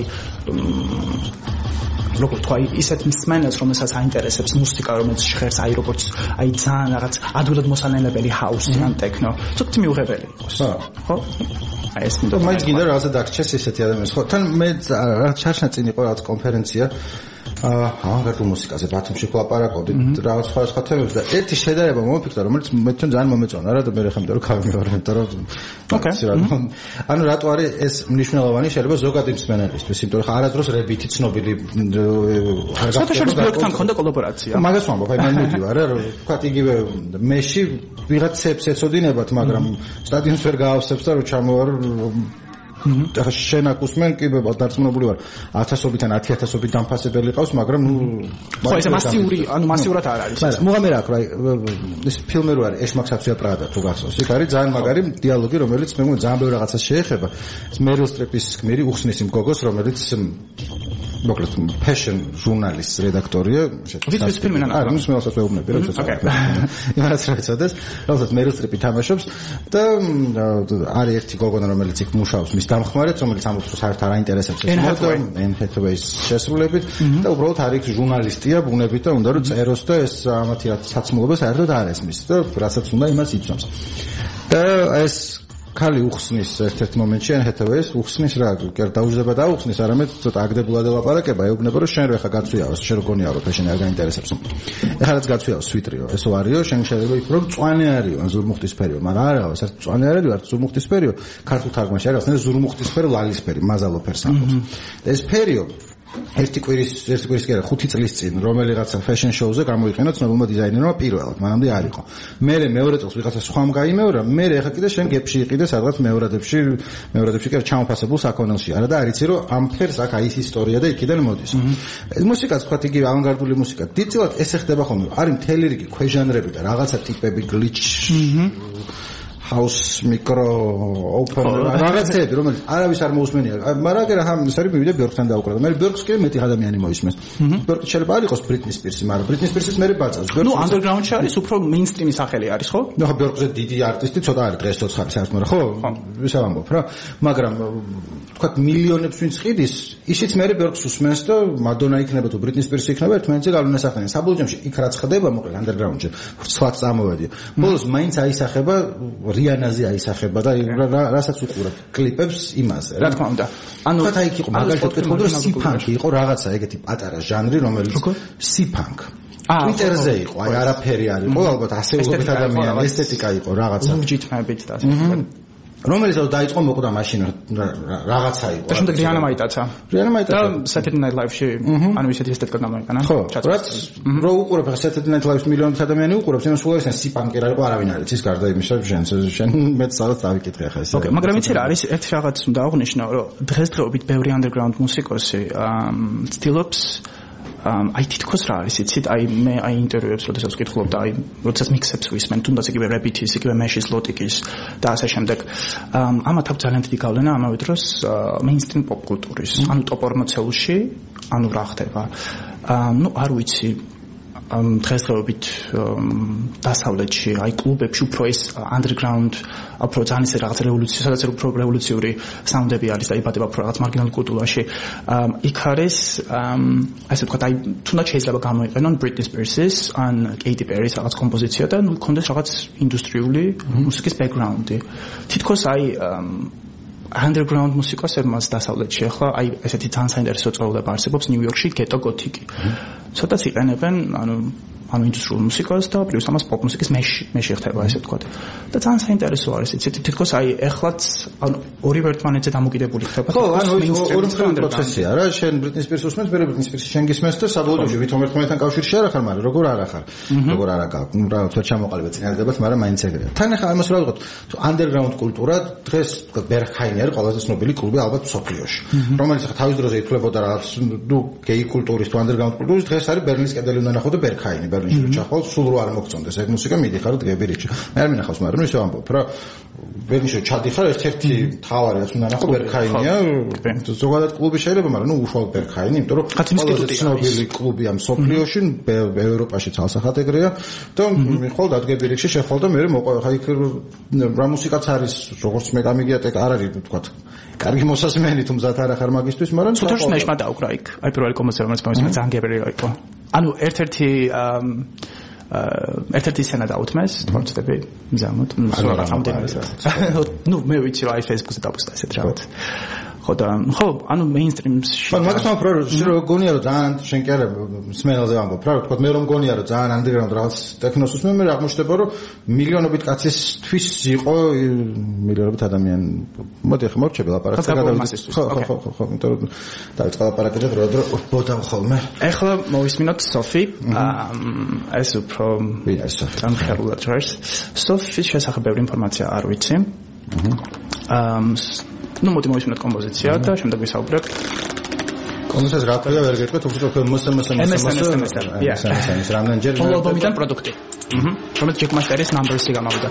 როგორ თქვა ისეთ მსმენელს რომელსაც აინტერესებს მუსიკა რომელიც ჟღერს აი როგორც აი ძალიან რაღაც ადვილად მოსანელებელი ჰაუსი ან ტექნო ცოტა მიუღებელი იყოს ხო აი ეს მინდა მაინც გინდა რაღაცა დაგჭეს ესეთი ადამიანს ხო თან მე რაღაც ჩარშნა წინ იყო რაღაც კონფერენცია ავანგარდულ მუსიკაზე ბათუმში ვლაპარაკობდი რაღაც სხვა თემებზე და ერთი შედარება მომიფიქრა რომელიც მე თან ძალიან მომეწონა რა და მე ხემდა რომ გავიმეორე იმიტომ რომ ანუ რატო არის ეს მნიშვნელოვანი შეიძლება ზოგადი მსმენელისთვის იმიტომ რომ არადროს რებითი ცნობილი არ გახდება ბლოკთან ქონდა კოლაბორაცია მაგას ვამბობ აი მე მივდივარ რა ვთქვათ იგივე მეში ვიღაცებს ეცოდინებათ მაგრამ სტადიონს ვერ გაავსებს და რომ ჩამოვარ და შენ აკუსმენ კი დარწმუნებული ვარ 1000-ობით ან 10000-ობით დამფასებელი ყავს მაგრამ ნუ ხო ეს მასიური ანუ მასიურად არ არის მაგრამ მოგამე რა აი ეს ფილმი რო არის ეშმაკსაცია პრადა თუ გახსოვს იქ არის ძალიან მაგარი დიალოგი რომელიც მე მგონი ძალიან ბევრ რაღაცას შეეხება ეს მერილ სტრიპის გმირი უხსნის იმ გოგოს რომელიც მოკლედ fashion ჟურნალის რედაქტორია ვის ფილმი არა მის მეუსაც ვეუბნები რა იმას რა ეცოდეს რომელსაც მერილ სტრიპი თამაშობს და არის ერთი გოგონა რომელიც იქ მუშაობს მის დამხმარედ რომელიც ამბობს რომ საერთოდ არ აინტერესებს ეს მოდო Anne Hathaway-ის შესრულებით და უბრალოდ არის ჟურნალისტია ბუნებით და უნდა რომ წეროს და ეს ამათი რაც საცმულობა საერთოდ არ ესმის და რასაც უნდა იმას იცნობს და ეს ქალი უხსნის ერთ-ერთ მომენტში Anne Hathaway-ს უხსნის რა დაუჯდება და უხსნის არამედ ცოტა აგდებულად ელაპარაკება ეუბნება რომ შენ რა ხა გაცვიაო შენ როგორია რომ ფეშენი არ გაინტერესებს ეხლა რაც გაცვიაო სვიტრიო ესო არისო შენ შეიძლება იქ რომ წვანე არისო ან ზურმუხტისფერიო მაგრამ არა საერთოდ წვანე არისო არ ზურმუხტისფერიო ქართულ თარგმანში არის რაღაცა ზურმუხტისფერი ლალისფერი მაზალო ფერს ამბობს ეს ფერიო ერთი კვირის კი არა 5 წლის წინ რომელიღაცა fashion show-ზე გამოიყენა ცნობილმა დიზაინერმა პირველად მანამდე არ იყო მე მეორე წელს ვიღაცა სხვამ გაიმეორა მე ეხა კიდე შენ გებში იყიდე სადღაც მეორადებში კი არა ჩამოფასებულ საქონელში არა და არიცი რომ ამ ფერს აქ აი ეს ისტორია და იქიდან მოდის ეს მუსიკაც თქვა იგივე ავანგარდული მუსიკა დიდწილად ესე ხდება ხოლმე არის მთელი რიგი ქვეჟანრები და რაღაცა ტიპები glitch house micro open რაღაცები რომელიც არავის არ მოусმენია მაგრამ რა ის არის მივიდა ბიორკთან დაუკრა და მე ბიორკს კი მეტი ადამიანი მოისმენს ბიორკი შეიძლება არ იყოს ბრიტნი სპირსი მაგრამ ბრიტნი სპირსის მე ბაწავს ნუ underground-ში არის უფრო mainstream-ის სახელი არის ხო ნუ ხო ბიორკზე დიდი არტისტი ცოტა არის დღეს ცოცხალი საერთოდ ხო ისა ვამბობ რა მაგრამ თქვათ მილიონებს ვინც ყიდის ისიც მე ბიორკს უსმენს და მადონა იქნება თუ ბრიტნი სპირსი იქნება ერთმანეთზე გავლენასახდიან საბოლოო ჯამში იქ რაც ხდება მოკლედ underground-ში სხვაც წამოვედი ბოლოს მაინც აისახება რიანაზე აისახება და რასაც უყურებ კლიპებს იმაზე რა თქმა უნდა ანუ ხათა იქ იყო მაგალითად ვთქვი რომ სიფანკი იყო რაღაცა ეგეთი პატარა ჟანრი რომელიც სიფანკ Twitter-ზე იყო აი არაფერი არ იყო ალბათ ასეულობით ადამიანი ესთეტიკა იყო რაღაცა ლურჯით მებით და ასე რომელსაც დაიწყო მოკვდა მაშინ რაღაცა იყო. და შემდეგ რიანა მაიტაცა. და Saturday Night Live-ში ანუ ისეთი ესთეტიკა გამოიყენა. ხო, რაც რო უყურებ Saturday Night Live-ს მილიონობით ადამიანი უყურებს, იმას სულ ეს სიპანკი რა იყო არავინ არ იცის გარდა იმისა, შენ მეც სადაც დავიკითხე ახლა ეს. ოკეი, მაგრამ იცი რა არის ერთ რაღაც უნდა აღვნიშნო, რომ დღესდღეობით ბევრი underground მუსიკოსი ცდილობს აი თითქოს რა არის იცით აი მე აი ინტერვიუებს როდესაც ვკითხულობ და აი როდესაც მიქსებს ვისმენ თუნდაც იგივე რეპიტის იგივე მეშის ლოტიკის და ასე შემდეგ ამათ აქვს ძალიან დიდი გავლენა ამავე დროს მეინსტრიმ პოპ კულტურის ანუ ტოპ 40-ში ანუ რა ხდება ნუ არ ვიცი დღესდღეობით დასავლეთში აი კლუბებში უფრო ეს underground უფრო ძალიან ისე რაღაც რევოლუცია სადაც უფრო რევოლუციური საუნდები არის და იბადება უფრო რაღაც მარგინალურ კულტურაში იქ არის ასე ვთქვათ აი თუნდაც შეიძლება გამოიყენონ Britney Spears-ის ან Katy Perry-ის რაღაც კომპოზიცია და ნუ კონდეს რაღაც ინდუსტრიული მუსიკის background-ი თითქოს აი underground მუსიკოსებმაც დასავლეთში ახლა აი ესეთი ძალიან საინტერესო წვეულება არსებობს ნიუ-იორკში გეტო გოთიკი ცოტაც იყენებენ ანუ ინდუსტრიულ მუსიკას და პლუს ამას პოპ მუსიკის მეში ხდება ესე ვთქვათ და ძალიან საინტერესო არის იცით თითქოს აი ეხლაც ანუ ორივე ერთმანეთზე დამოკიდებული ხდება ხო ანუ ორი მხრივ პროცესია რა შენ Britney Spears უსმენს მე Britney Spears შენ გისმენს და საბოლოოში ვითომ ერთმანეთთან კავშირში არ ახარ მაგრამ როგორ არ ახარ როგორ არ აკავ ნუ რა თქო ჩამოყალიბე წინადადებად მაგრამ მაინც ეგრეა თან ახლა ამას რა ვთქვათ underground კულტურა დღეს ბერგჰაინი არის ყველაზე ცნობილი კლუბი ალბათ სოფლიოში რომელიც ახლა თავის დროზე ითვლებოდა რაღაც ნუ გეი კულტურის თუ underground კულტურის დღეს არის ბერლინის კედელი უნდა ნახო და ბერგჰაინი ბერლინში ჩახვალ სულ რო არ მოგწონდეს ეგ მუსიკა მიდიხარ დგები რიჩი მე არ მინახავს მაგრამ ისე ვამბობ რა ბერლინში ჩადიხარ ერთ-ერთი თავარი რაც უნდა ნახო ბერგჰაინია ზოგადად კლუბი შეიძლება მაგრამ ნუ უშუალოდ ბერგჰაინი იმიტომ რომ ყველაზე ცნობილი კლუბი ამ სოფლიოში ევროპაში ცალსახად ეგრეა და მიხვალ დადგები რიჩი შეხვალ და მე მოყვა ხა იქ რა მუსიკაც არის როგორც მე გამიგიათ ეგ არ არის ვთქვათ კარგი მოსასმენი თუ მზად არ ახარ მაგისტვის მაგრამ ცოტა შნეშმა დაუკრა იქ აი პირველი კომპოზიცია რომელიც მომისმენთ ძალიან გებრი იყო ანუ ერთ-ერთი სცენა დაუთმეს თორცდები მზამოთ ნუ მე ვიცი რა აი Facebook-ზე დაპოსტა ესეთ რაღაც ხო და ხო ანუ მეინსტრიმში მაგას ვამბობ რომ გონია რომ ძალიან შენ კი არა სმენელზე ვამბობ რა თქო მე რომ გონია რომ ძალიან underground რაღაც ტექნოს უსმენ მე აღმოჩნდება რომ მილიონობით კაცისთვის იყო მილიონობით ადამიანი მოდი ახლა მოვჩები ლაპარაკს ხო იმიტომ რომ დავიწყე ლაპარაკი და დრო ბოდავ ხოლმე ახლა მოვისმინოთ სოფი ეს უფრო ძალიან ხელულად ჟღერს სოფის შესახებ ბევრი ინფორმაცია არ ვიცი ну მოდი მოვისმინოთ კომპოზიცია და შემდეგ ვისაუბრებთ კომპოზიციას რა ქვია ვერ გეტყვით უფრო მოსამოსამოსამოსამოს რამდენჯერ ალბომიდან პროდუქტი რომელიც ჯეკ მასტერის ნამბერსი გამოვიდა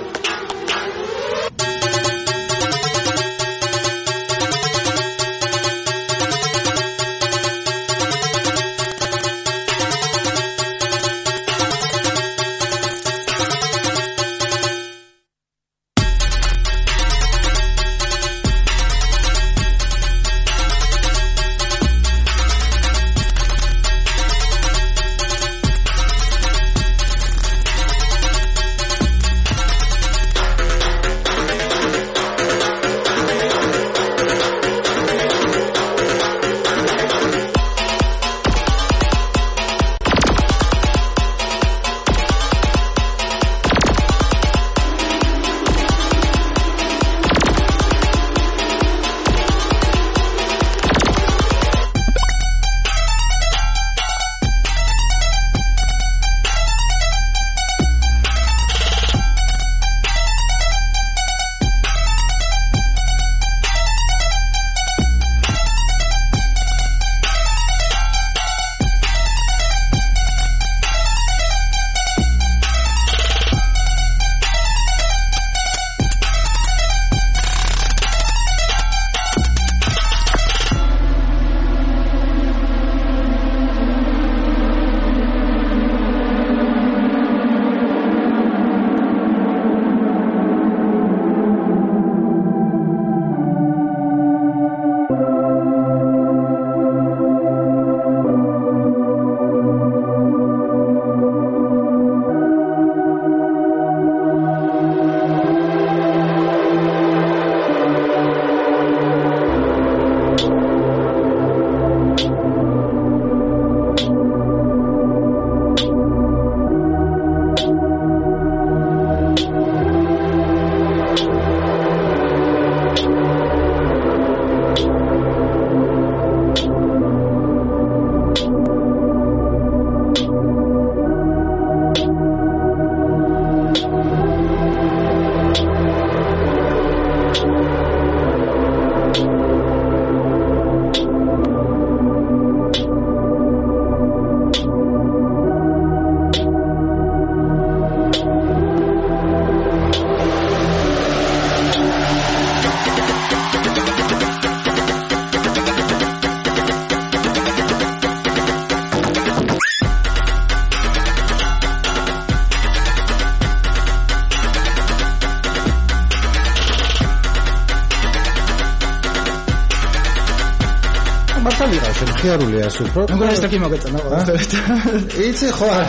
მართალი რა შემხიარულია ეს უფრო. მეგონა ეს ტექი მოგეწონა. იცი ხო არა.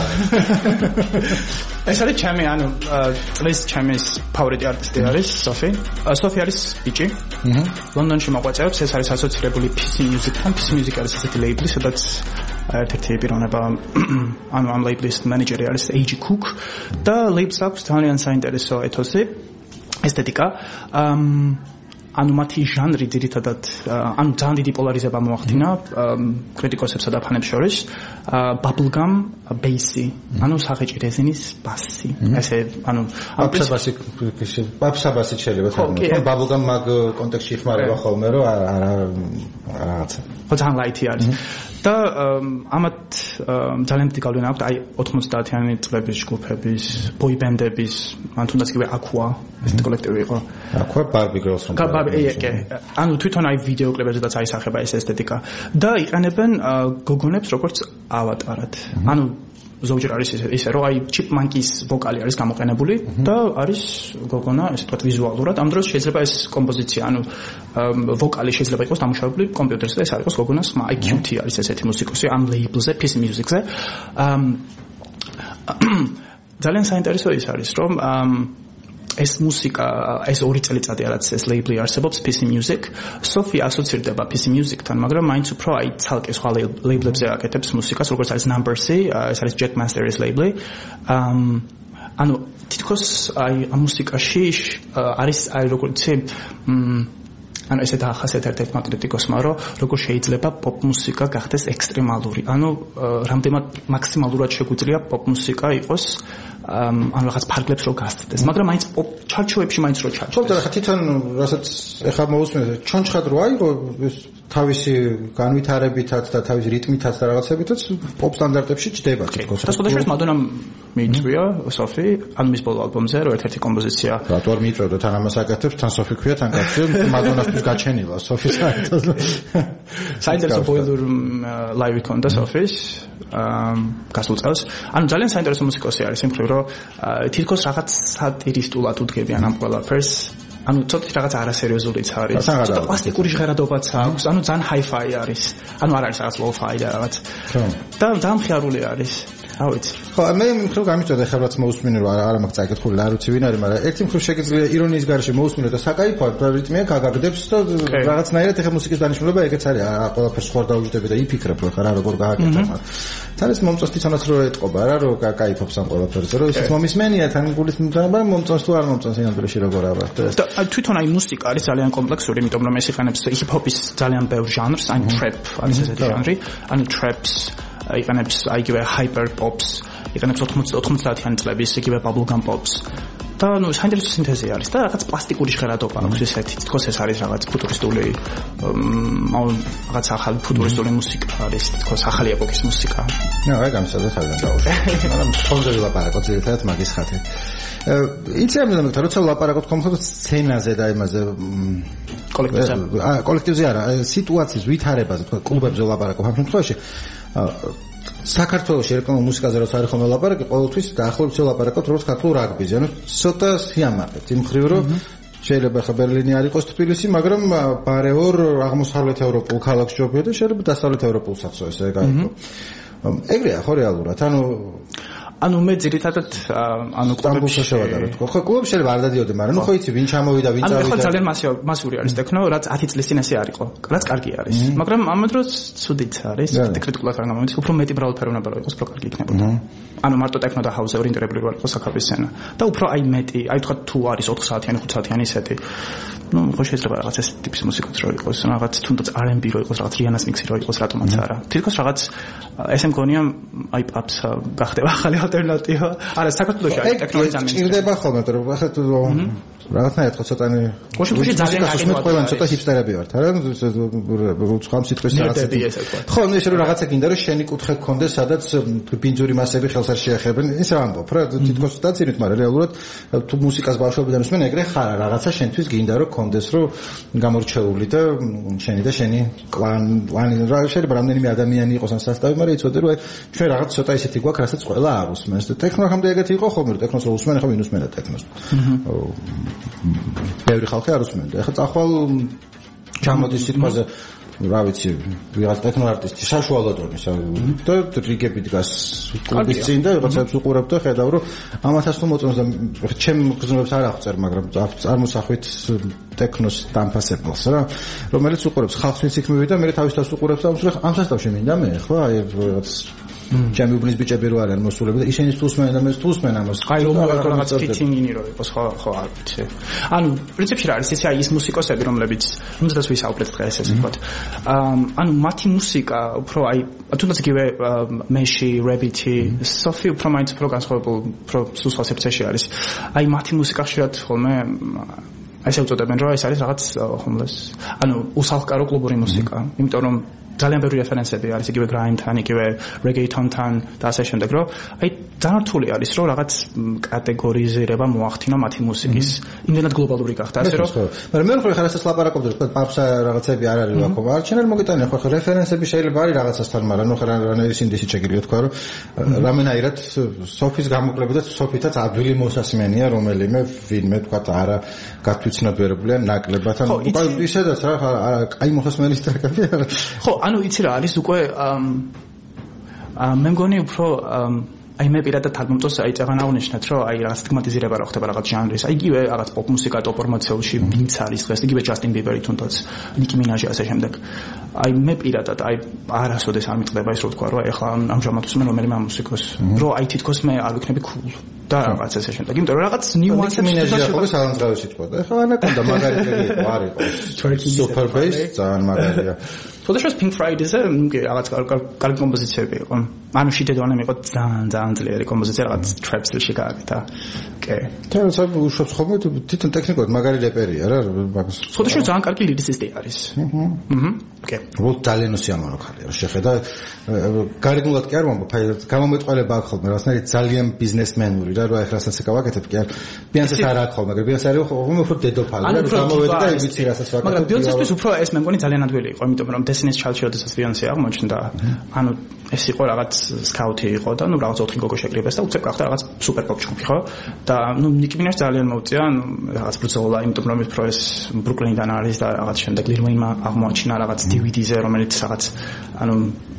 ეს არის ჩემი წლის ჩემი ფავორიტი არტისტი არის სოფი. სოფი არის ბიჭი. ლონდონში მოღვაწეობს, ეს არის ასოცირებული PC Music-თან. PC Music არის ესეთი ლეიბლი, სადაც ერთ-ერთი პიროვნება ამ ლეიბლის მენეჯერი არის AG Cook და ლეიბლს აქვს ძალიან საინტერესო ეთოსი, ესთეტიკა. მათი ჟანრი ძირითადად ძალიან დიდი პოლარიზება მოახდინა კრიტიკოსებსა და ფანებს შორის. Bubblegum bass-ი, სახეჭი რეზინის ბასი. ესე ბაბსაბასი შეიძლება თარგმნოთ. Bubblegum მაგ კონტექსტში ხმარება ხოლმე, რომ რაღაცა. ძალიან ლაითი არის. და ამათ ძალიან დიდი გავლენა აქვს აი 90-იანი წლების ჯგუფების, boy band-ების, ან თუნდაც კიდე Aqua, ეს კოლექტივი იყო. Aqua Barbie Girls from თვითონ აი ვიდეო კლიპებზედაც აისახება ეს ესთეტიკა და იყენებენ გოგონებს როგორც ავატარად. ზოგჯერ არის ისე რომ აი Chipmunks ვოკალი არის გამოყენებული და არის გოგონა ესე ვთქვათ ვიზუალურად. ამ დროს შეიძლება ეს კომპოზიცია, ვოკალი შეიძლება იყოს დამუშავებული კომპიუტერზე და ეს არის გოგონას ხმა. აი QT არის ესეთი მუსიკოსი ამ ლეიბლზე, PC Music-ზე. ძალიან საინტერესო ის არის, რომ ეს მუსიკა, ეს 2 წელიწადი რაც ეს ლეიბლი არსებობს PC Music, სოფი ასოცირდება PC Music-თან, მაგრამ მაინც უფრო აი ცალკე სხვა ლეიბლებზე აკეთებს მუსიკას, როგორც არის Number C, ეს არის Jack Mastery's ლეიბლი. თითქოს აი ამ მუსიკაში არის აი როგორც ესეთ ახასეთ ერთ-ერთმა კრიტიკოსმა, რომ როგორ შეიძლება პოპ მუსიკა გახდეს ექსტრემალური. რამდენად მაქსიმალურად შეგვიძლია პოპ მუსიკა იყოს რაღაც ფარგლებს რო გასცდეს, მაგრამ მაინც პოპ ჩარჩოებში მაინც რო ჩარჩოს. ხო, და თვითონ რასაც ეხლა მოусმენთ, ჩონჩხად რო აიღო ეს თავისი განვითარებითაც და თავისი რიტმითაც და რაღაცებითაც პოპ სტანდარტებში ჩდება თითქოს. და სხვადასხვა მადონამ მიიწვია სოფი, მის ბოლო ალბომზე რო ერთ-ერთი კომპოზიცია. რატო არ მიიწვევდა თან ამას აკეთებს, თან სოფი ქვია, თან კაცი მადონასთვის გაჩენილა სოფი საერთოდ. საინტერესო ბოილურ ლაივი ქონდა სოფის გასულ წელს. ძალიან საინტერესო მუსიკოსი არის იმ მხრივ, რომ თითქოს რაღაც სატირისტულად უდგებიან ამ ყველაფერს. ცოტა რაღაც არასერიოზულიც არის. ცოტა პლასტიკური ჟღერადობაც აქვს. ძალიან hi-fi არის. არ არის რაღაც lo-fi და რაღაც. და ძალიან მხიარული არის. რა ვიცი. ხო, მე მხრივ გამიწოდა ხა რაც მოусმინე რომ არ მაქვს წაკითხული, არ ვიცი ვინ არის, მაგრამ ერთი მხრივ შეგიძლია ირონიის გარშე მოусმინე და საკაიფოა, და რიტმია გაგაგდებს და რაღაცნაირად ეხა მუსიკის დანიშნულება ეგეც არის. ყველაფერს ხوار დაუჯდები და იფიქრებ რომ ხა რა როგორ გააკეთებ. თან ეს მომწონს თვითონაც რომ ეტყობა რა, რომ კაიფობს ამ ყველაფერზე, რომ ის მომისმენია თან გულის მძაბა მომწონს თუ არ მომწონს ინამდვილეში როგორ არა. და თვითონ აი მუსიკა არის ძალიან კომპლექსური, იმიტომ რომ ეს იყენებს ჰიპ-ჰოპის ძალიან ბევრ ჟანრს, აი trap არის ესეთი ჟანრი, traps იყენებს აიგივე hyper pops, იყენებს 90-იანი წლების იგივე bubblegum pops. და საინტერესო სინთეზი არის და რაღაც პლასტიკური ჟღერადობა აქვს ესეთი. თითქოს ეს არის რაღაც ფუტურისტული რაღაც ახალი ფუტურისტული მუსიკა არის, თითქოს ახალი ეპოქის მუსიკა. აი გამოსადა თავიდან დაუშვი. მაგრამ ხონზე ვილაპარაკოთ ძირითადად მაგის ხათი. იცი ამბობთ, როცა ვილაპარაკოთ კონკრეტულ სცენაზე და იმაზე კოლექტივზე არა, სიტუაციის ვითარებაზე, თქვა კლუბებზე ვილაპარაკობ ამ შემთხვევაში. საქართველოში რეკომენდ მუსიკაზე როცა არის ხოლმე ლაპარაკი, ყოველთვის დაახლოებით ვილაპარაკოთ როგორც ქართულ რაგბიზე. ცოტა სიამაყეთ იმ მხრივ რომ შეიძლება ხა ბერლინი არ იყოს თბილისი, მაგრამ ბარეორ აღმოსავლეთ ევროპულ ქალაქს ჯობია და შეიძლება დასავლეთ ევროპულსაც ესე გაიგო. ეგრეა ხო რეალურად. მე ძირითადად კლუბებში შევადაროთ. ხო, კლუბებში შეიძლება არ დადიოდე, მაგრამ ხო იცი ვინ ჩამოვიდა, ვინ წავიდა. ხო ძალიან მასიური არის ტექნო, რაც 10 წლის წინ ესე არ იყო. რაც კარგი არის. მაგრამ ამ დროს ცუდიც არის. კრიტიკულად არ გამომდის, უფრო მეტი ბრალფეროვნება რო იყოს, უფრო კარგი იქნებოდა. მარტო ტექნო და ჰაუსზე ორიენტირებული რო იყოს აქაბის სცენა. და უფრო აი მეტი, აი თქვა თუ არის 4 საათიანი, 5 საათიანი ისეთი. ხო შეიძლება რაღაც ეს ტიპის მუსიკაც რო იყოს, რაღაც თუნდაც R&B რო იყოს, რაღაც რიანას მიქსი რო იყოს, რატომაც არა. თითქოს რაღაც ესე მგონია აი პაპს გახდება ახალი ალტერნატივა. არა, საქართველოში არის ტექნოლოგია ძალიან ჭირდება ხოლმე, რომ ახლა თუ რაღაცნაირად ხო ცოტანი გუშინ ძალიან გაკეთებია, ცოტა ჰიპსტერები ვართ, არა? უცხოამ სიტყვის რაღაცები. ხო, ისე რომ რაღაცა გინდა რომ შენი კუთხე გქონდეს, სადაც ბინძური მასები ხელს არ შეეხებენ. ისე ამბობ, რა, თითქოს დაცინით, მაგრამ რეალურად თუ მუსიკას ბავშვობიდან უსმენ, ეგრე ხარ, რაღაცა შენთვის გინდა რომ გქონდეს, რომ გამორჩეული და შენი კლანი, რა შეიძლება რამდენიმე ადამიანი იყოს ამ სასტავი, მაგრამ იცოდე რომ ჩვენ რაღაც ცოტა ისეთი გვაქვს, რასაც ყველა არ უსმენს. და ტექნო ხამდე ეგეთი იყო ხოლმე, ტექნოს რო უსმენ, ხო ვინ უსმენდა ტექნოს. ბევრი ხალხი არ უსმენდა. ეხლა წახვალ ჩამოდის სიტყვაზე რა ვიცი, ვიღაც ტექნო არტისტი საშუალო დონის და რიგები დგას კლუბის წინ და რაღაცებს უყურებ და ხედავ რომ ამათაც თუ მოწონს და ჩემ გზნობს არ აღწერ, მაგრამ წარმოსახვით ტექნოს დამფასებელს რა, რომელიც უყურებს ხალხს ვინც იქ მივიდა, მე თავის თავს უყურებს და ამ სასტავში მინდა მე ხო აი რაღაც ჩემი უბნის ბიჭები რო არიან მოსულები და ისინი თუსმენ და მე თუსმენ ამას. აი რომ რაღაც ფიტინგი რო იყოს ხო არ ვიცი. ანუ პრინციპში რა არის ესე აი ის მუსიკოსები რომლებიც თუნდაც ვისაუბრეთ დღეს ესე ვთქვათ. ანუ მათი მუსიკა უფრო აი თუნდაც იგივე მეში, რებიტი, სოფი უფრო მაინც უფრო განსხვავებულ უფრო სულ სხვა სექციაში არის. აი მათი მუსიკა ხშირად ხოლმე ასე უწოდებენ რომ ეს არის რაღაც homeless. ანუ უსახლკარო კლუბური მუსიკა. იმიტომ რომ ძალიან ბევრი რეფერენსები არის იგივე grime-თან, იგივე reggaeton-თან და ასე შემდეგ, რომ აი ძალიან რთული არის რომ რაღაც კატეგორიზირება მოახდინო მათი მუსიკის. იმდენად გლობალური გახდა, ასე რომ მაგრამ მე ხარ ხარასას ლაპარაკობდი, თქვა პაპსა რაღაცები არ არის აქ, არჩენელ მოგიტანე ხო რეფერენსები შეიძლება არის რაღაცასთან, მაგრამ ნუ რანერის ინდისი შეგიძლია თქვა რომ რამენაირად სოფის გამოკვლევა და სოფითაც ადვილი მოსასმენია, რომელიმე ვინმე თქვა არა გათვითცნობიერებულია ნაკლებად ან უკვე ისედაც რა აი მოსასმენის ტრეკები არა. ხო, ანუ იცი რა არის უკვე მე მგონი უფრო აი მე პირადად ალბომს აი წაღან აღნიშნეთ რომ აი რაღაც სტიგმატიზირება რა ხდება რაღაც ჟანრის აი იგივე რაღაც პოპ მუსიკა ტოპ ფორმაციებში ვინც არის დღეს იგივე ჯასტინ ბიბერი თუნდაც ნიკი მინაჟი ასე შემდეგ აი მე პირადად აი არასოდეს არ მიტყდება ის რო თქვა რომ ეხლა ამჟამად უსმენ რომელიმე მუსიკოს რომ აი თითქოს მე არ ვიქნები cool და რაღაც ასე შემდეგ იმიტომ რომ რაღაც ნიუანსები მინაჟი ახლა სალანძრავი სიტყვა და ეხლა ანაკონდა მაგალითად არ იყო super bass ძალიან მაგარია თოდეშოს Pink Friday-ზე რაღაც კარგი კომპოზიციები იყო. ანუ შიდედონემ იყო ძალიან ძლიერი კომპოზიცია რაღაც trap სტილში გააკეთა. კი. თუმცა უშობს ხოლმე თვითონ ტექნიკურად მაგარი რეპერია რა მაგას. თოდეშოს ძალიან კარგი ლირიცისტი არის. კი. უბრალოდ ძალიან უსიამოვნო ხალხია რა შეხედა გარეგნულად კი არ მომბა გამომეტყველება აქვს ხოლმე რაღაცნაირად ძალიან ბიზნესმენური რა რა ეხლა ასე გავაკეთებ კი არ ბიანსეს არ აქვს ხოლმე მაგრამ ბიანსე არის ხოლმე უფრო დედოფალი რა გამოვედი და იბიცი რასაც ვაკეთებ. მაგრამ ბიანსესთვის უფრო ეს მე მგონი ძალიან ადვილი იყო იმიტომ რომ Destiny's Child-ში როდესაც ბიანსე აღმოჩნდა ანუ ეს იყო რაღაც სკაუთი იყო და ნუ რაღაც 4 გოგო შეკრიბეს და უცებ გახდა რაღაც სუპერ პოპ ჯგუფი ხო და ნუ ნიკი მინაჟი ძალიან მოუწია რაღაც ბრძოლა იმიტომ რომ უფრო ეს ბრუკლინიდან არის და რაღაც შემდეგ Lil Wayne-მა აღმოაჩინა რაღაც DVD-ზე რომელიც რაღაც ანუ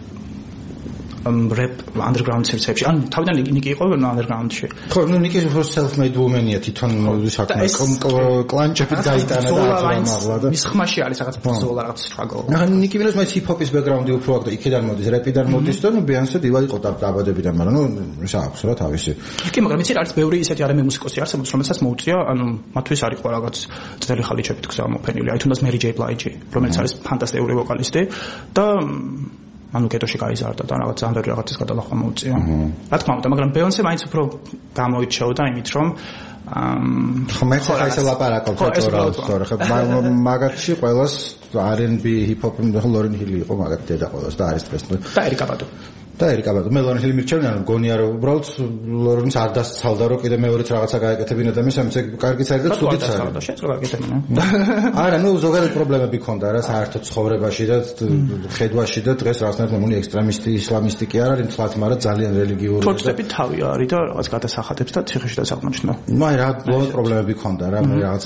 rap underground სერცებში ანუ თავიდან ნიკი იყო underground-ში ხო ნუ ნიკი უფრო self-made woman-ია თვითონ საქმე კლანჭებით გაიტანა და ამაღლა და მის ხმაში არის რაღაც ბრძოლა რაღაც struggle ანუ ნიკი მინაჟი მაინც hip-hop-ის background-ი უფრო აქვს და იქიდან მოდის rap-იდან მოდის და ნუ Beyonce დივა იყო დაბადებიდან მაგრამ ნუ ის აქვს რა თავისი კი მაგრამ იცი რა არის ბევრი ისეთი არამე მუსიკოსი არსებობს რომელსაც მოუწია ანუ მათთვის არის ყო რაღაც ძველი ხალიჩებით გზამოფენილი აი თუნდაც Mary J Blige რომელიც არის ფანტასტიკური ვოკალისტი და ანუ კეთოში გაიზარდა და რაღაც ძალიან ბევრი რაღაცის გადალახვა მოუწია. რა თქმა უნდა, მაგრამ Beyonce მაინც უფრო გამოირჩეოდა იმით, რომ მე ხარ ისე ლაპარაკობ თორე ხო მაგათში ყველას R&B hip-hop და Lauryn Hill იყო მაგათი დედა ყველას და არის დღეს და ერიკა ბადო და ერიკა ბადო მე Lauryn Hill მირჩევენ ანუ გონია რომ უბრალოდ Lauryn-ს არ დასცალდა რომ კიდე მეორეც რაღაცა გააკეთებინა და მე სამწე კარგიც არის და ცუდიც არის შეწყდა გააკეთებინა არა ნუ ზოგადად პრობლემები ქონდა რა საერთოდ ცხოვრებაში და ხედვაში და დღეს რაღაცნაირად მემონი ექსტრემისტი ისლამისტი კი არ არის თლათ მაგრამ ძალიან რელიგიური პროტესტები თავი არის და რაღაც გადასახადებს და ციხეში დასაყრდნო აი რა პრობლემები ქონდა რა მე რაღაც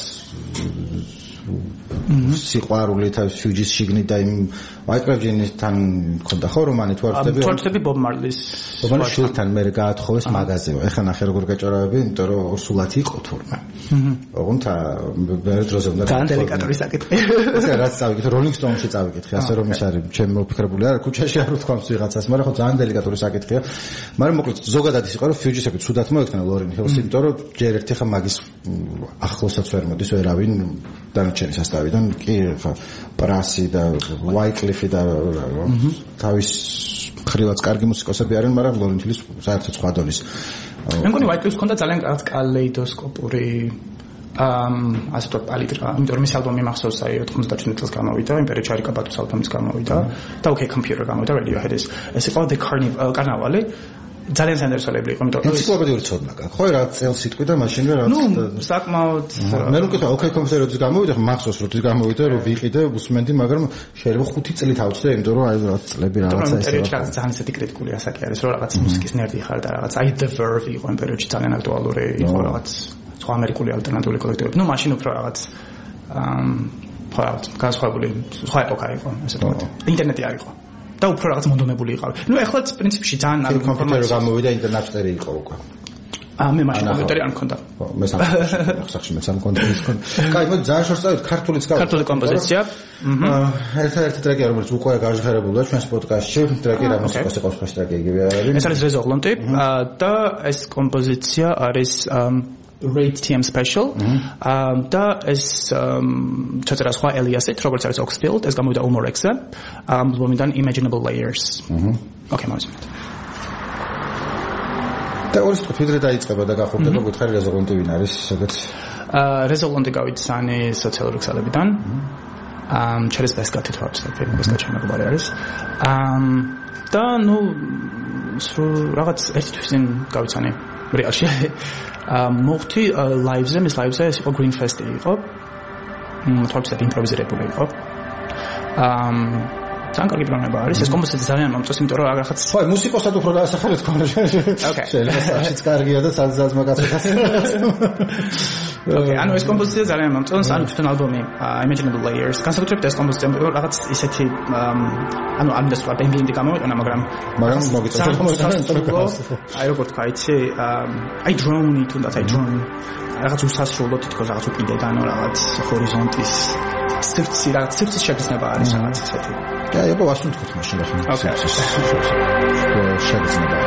სიყვარული თავის ფიუჯის შიგნით და იმ ვაიკრებჯინისთან ქონდა ხო რომანი თვართები ბობ მარლის შულთან მე გაათხოვეს მაღაზიო ეხლა ნახე როგორ გაჭარავები იმიტომ რომ სულად იყო თურმე ოღონდ მე დროზე უნდა ძალიან დელიკატური საკითხი ეს რაც წავიკითხე Rolling Stone-ში წავიკითხე ასე რომ ის არის ჩემ მოფიქრებული არა ქუჩაში არ ვთქვამს ვიღაცას მაგრამ ხო ძალიან დელიკატური საკითხია მაგრამ მოკლედ ზოგადად ის იყო რომ ფიუჯისები ცუდად მოექნა Lauryn Hill-ს იმიტომ რომ ჯერ ერთი ხა მაგის ახლოსაც ვერ მოდის ვერავინ დანარჩენი სასტავიდან კი ხა პრასი და Wycliffe და თავის ხრივაც კარგი მუსიკოსები არიან, მაგრამ Lauryn Hill-ის საერთოდ სხვა დონის. მე მგონი Wycliffe-ს ჰქონდა ძალიან კალეიდოსკოპური ასე ვთქვათ პალიტრა, იმიტომ რომ ის ალბომი მახსოვს აი 97 წელს გამოვიდა, იმპერია ჩარიკა ბატუს ალბომიც გამოვიდა და OK Computer გამოვიდა Radiohead-ის. ეს იყო The Carnival ძალიან სანდერსოლები იყო, იმიტომ რომ ენციკლოპედიური ცოდნა გაქვს. ხო რა წელს სიტყვი და მაშინვე რა ნუ საკმაოდ მე რომ კითხა OK Computer-ის გამოვიდა, მახსოვს რომ ის გამოვიდა, რომ ვიყიდე, უსმენდი, მაგრამ შეიძლება 5 წელი თავწდე, იმიტომ რომ აი რა წლები რაღაცა ეს პერიოდში ძალიან ისეთი კრიტიკული ასაკი არის, რომ რაღაც მუსიკის ნერდი ხარ და რაღაც აი The Verve იყო იმ პერიოდში ძალიან აქტუალური იყო რაღაც სხვა ამერიკული ალტერნატიული კოლექტივები. ნუ მაშინ უფრო რაღაც ხო, განსხვავებული, სხვა ეპოქა იყო, ასე ვთქვათ. ინტერნეტი არ იყო. და უფრო რაღაც მონდომებული იყავი. ნუ ეხლა პრინციპში ძალიან არ კომპიუტერი გამოვიდა ინტერნეტი იყო უკვე. მე მაშინ კომპიუტერი არ მქონდა. მე სახში მეც არ მქონდა ის კონ. კაი, მოდი ძალიან შორს დავით ქართულის გავაკეთე. ქართული კომპოზიცია. ერთ треკი რომელიც უკვე გაჟღერებულია ჩვენს პოდკასტში, треკი რა მუსიკას ეყავს ეს треკი იგივე არის. ეს არის რეზოლონტი და ეს კომპოზიცია არის Rate TM Special და ეს ჩაწერა სხვა ელიასით, როგორც არის Oxfield, ეს გამოვიდა Umor-X-ზე, ალბომიდან Imaginable Layers. ოკეი, მოვისმენთ. და ორი სიტყვით ვიდრე დაიწყება და გახურდება გითხარი რეზოლონტი ვინ არის, სადაც რეზოლონტი გავიცანი სოციალური ქსელებიდან. через Бескати თავს და Бескати მეგობარი არის. და ნუ რაღაც ერთი თვის წინ გავიცანი რეალში. მოხდი ლაივზე, მის ლაივზე ეს იყო Green Fest იყო. თავს იმპროვიზირებული იყო. ძალიან კარგი პროგრამა არის. ეს კომპოზიცია ძალიან მომწონს, იმიტომ რომ რაღაცა ხო, მუსიკოსად უფრო დაასახელეთ თქვენ. შეიძლება საერთოდ კარგია და სადაც მაგაცაც. ოკეი, ანუ ეს კომპოზიცია ძალიან მომწონს, ანუ თვითონ ალბომი Imaginable Layers. განსაკუთრებით ეს კომპოზიცია რაღაც ისეთი ანუ არ მინდა სხვა ბენდი გამოვიყენა, მაგრამ მოგიწევთ. აი როგორ თქვა, იცი, აი drone-ი თუნდაც აი drone. რაღაც უსასრულო თითქოს რაღაც უკიდიდან რაღაც ჰორიზონტის სტრცი რაღაც სტრცის შეგრძნება არის რაღაც ისეთი. და აბა ვასუნ თქვით მაშინ ახლა. ოკეი. შეგრძნება.